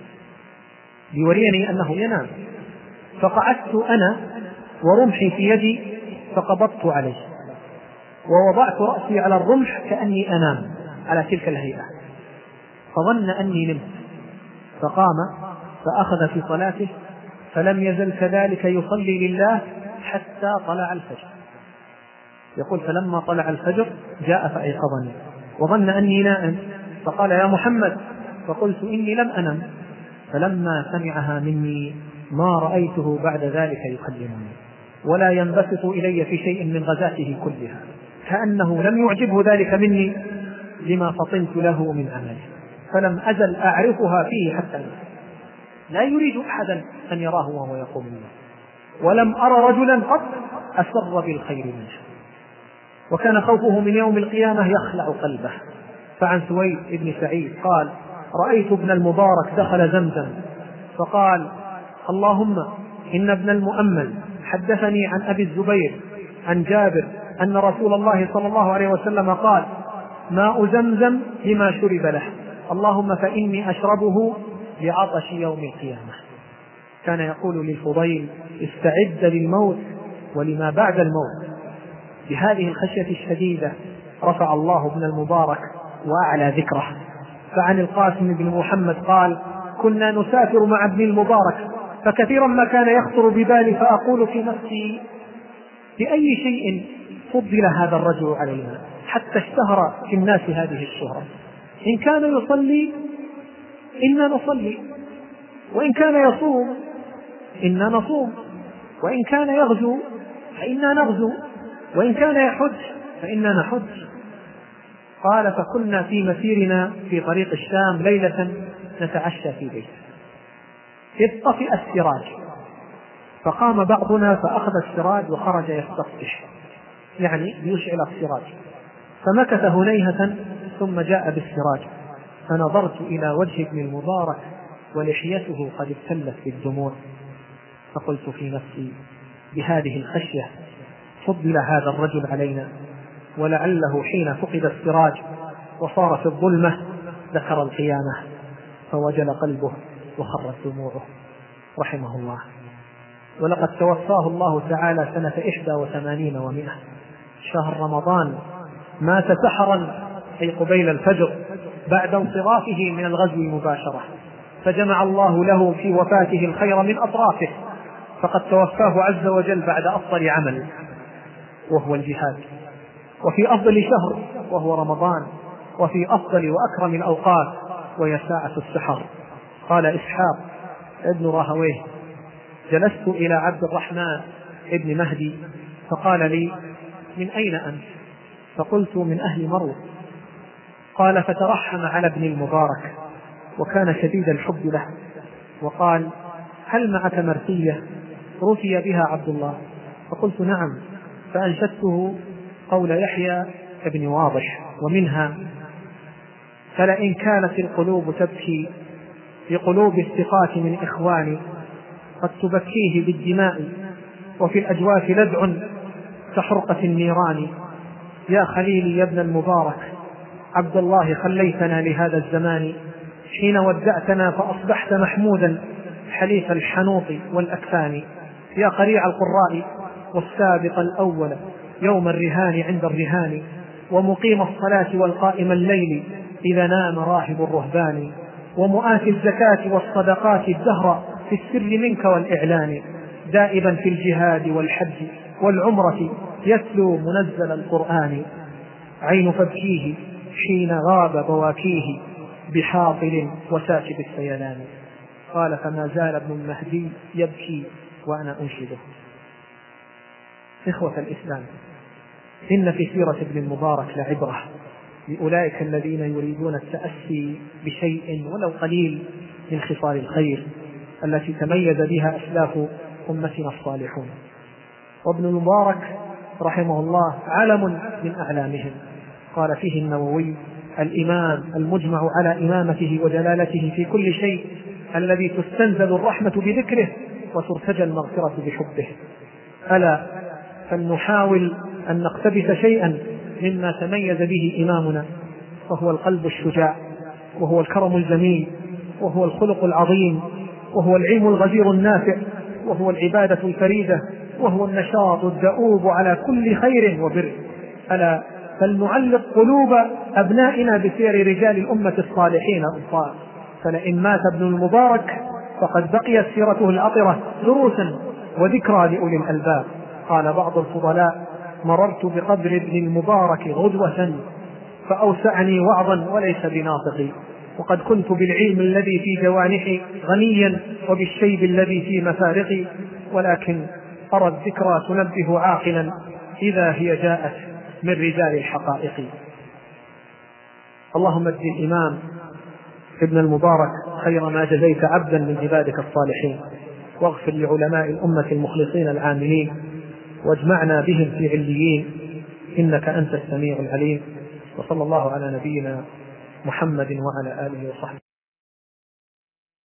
ليريني أنه ينام، فقعدت أنا ورمحي في يدي فقبضت عليه ووضعت رأسي على الرمح كأني أنام على تلك الهيئة، فظن أني نمت فقام فأخذ في صلاته، فلم يزل كذلك يصلي لله حتى طلع الفجر. يقول: فلما طلع الفجر جاء فأيقظني وظن أني نائم فقال: يا محمد، فقلت: إني لم أنم. فلما سمعها مني ما رأيته بعد ذلك يكلمني ولا ينبسط إلي في شيء من غزاته كلها، كأنه لم يعجبه ذلك مني لما فطنت له من عمله، فلم أزل أعرفها فيه حتى الآن. لا يريد أحدا أن يراه وهو يقوم منه، ولم أرى رجلا قط أسر بالخير منه، وكان خوفه من يوم القيامة يخلع قلبه. فعن سويد بن سعيد قال: رأيت ابن المبارك دخل زمزم فقال: اللهم إن ابن المؤمل حدثني عن أبي الزبير عن جابر أن رسول الله صلى الله عليه وسلم قال: ماء زمزم لما شرب له، اللهم فإني أشربه لعطش يوم القيامة. كان يقول للفضيل: استعد للموت ولما بعد الموت. بهذه الخشية الشديدة رفع الله ابن المبارك وأعلى ذكره. فعن القاسم بن محمد قال: كنا نسافر مع ابن المبارك فكثيرا ما كان يخطر ببالي فأقول في نفسي بأي شيء فضل هذا الرجل علينا حتى اشتهر في الناس هذه الشهرة. إن كان يصلي إنا نصلي، وإن كان يصوم إنا نصوم، وإن كان يغزو فإنا نغزو، وإن كان يحج فإنا نحج. قال: فكنا في مسيرنا في طريق الشام ليلة نتعشى في بيت، إذ طفئ السراج، فقام بعضنا فأخذ السراج وخرج يستفتح، يعني ليشعل السراج، فمكث هنيهة ثم جاء بالسراج، فنظرت إلى وجه ابن المبارك ولحيته قد ابتلت بالدموع، فقلت في نفسي: بهذه الخشية فضل هذا الرجل علينا، ولعله حين فقد السراج وصار في الظلمة ذكر القيامة فوجل قلبه وخرت دموعه رحمه الله. ولقد توفاه الله تعالى سنة إحدى وثمانين ومئة، شهر رمضان، مات سحرا أي قبيل الفجر بعد انصرافه من الغزو مباشرة، فجمع الله له في وفاته الخير من أطرافه، فقد توفاه عز وجل بعد أفضل عمل وهو الجهاد، وفي أفضل شهر وهو رمضان، وفي أفضل وأكرم الأوقات وهي ساعة السحر. قال إسحاق ابن راهويه: جلست إلى عبد الرحمن ابن مهدي فقال لي: من أين أنت؟ فقلت: من أهل مرو. قال: فترحم على ابن المبارك وكان شديد الحب له، وقال: هل معك مرثية رثي بها عبد الله؟ فقلت: نعم. فأنشدته قول يحيى ابن واضح، ومنها: فلئن كانت القلوب تبكي بقلوب الثقات من إخواني قد تبكيه بالدماء، وفي الأجواف لدع كحرقة النيران. يا خليلي يا ابن المبارك عبد الله خليتنا لهذا الزمان، حين ودعتنا فأصبحت محمودا حليف الحنوط والأكفان. يا قريع القراء والسابق الأول يوم الرهان عند الرهان، ومقيم الصلاة والقائم الليل إذا نام راهب الرهبان، ومؤاتي الزكاة والصدقات الدهر في السر منك والإعلان، دائبا في الجهاد والحج والعمرة يتلو منزل القرآن. عين فبكيه حين غاب بواكيه بحاطل وساكب السيلان. قال: فما زال ابن المهدي يبكي وأنا أنشده. إخوة الإسلام، إن في سيرة ابن المبارك لعبرة لأولئك الذين يريدون التأسي بشيء ولو قليل من خصال الخير التي تميز بها أسلاف أمتنا الصالحون. وابن المبارك رحمه الله علم من أعلامهم. قال فيه النووي: الإمام المجمع على إمامته وجلالته في كل شيء، الذي تستنزل الرحمة بذكره وترتجى المغفرة بحبه. ألا فلنحاول أن نقتبس شيئا مما تميز به إمامنا، وهو القلب الشجاع، وهو الكرم الجميل، وهو الخلق العظيم، وهو العلم الغزير النافع، وهو العبادة الفريدة، وهو النشاط الدؤوب على كل خير وبر. ألا فلنعلق قلوب أبنائنا بسير رجال الأمة الصالحين الأنصار، فلئن مات ابن المبارك فقد بقيت سيرته الأطرة دروسا وذكرى لأولي الألباب. قال بعض الفضلاء: مررت بقبر ابن المبارك غدوة فأوسعني وعظا وليس بناطقي، وقد كنت بالعلم الذي في جوانحي غنيا وبالشيب الذي في مفارقي، ولكن أرى الذكرى تنبه عاقلا إذا هي جاءت من رجال الحقائق. اللهم اجزِ الإمام ابن المبارك خير ما جزيت عبدا من عبادك الصالحين، واغفر لعلماء الأمة المخلصين العاملين، واجمعنا بهم في عليين، إنك أنت السميع العليم. وصلى الله على نبينا محمد وعلى آله وصحبه.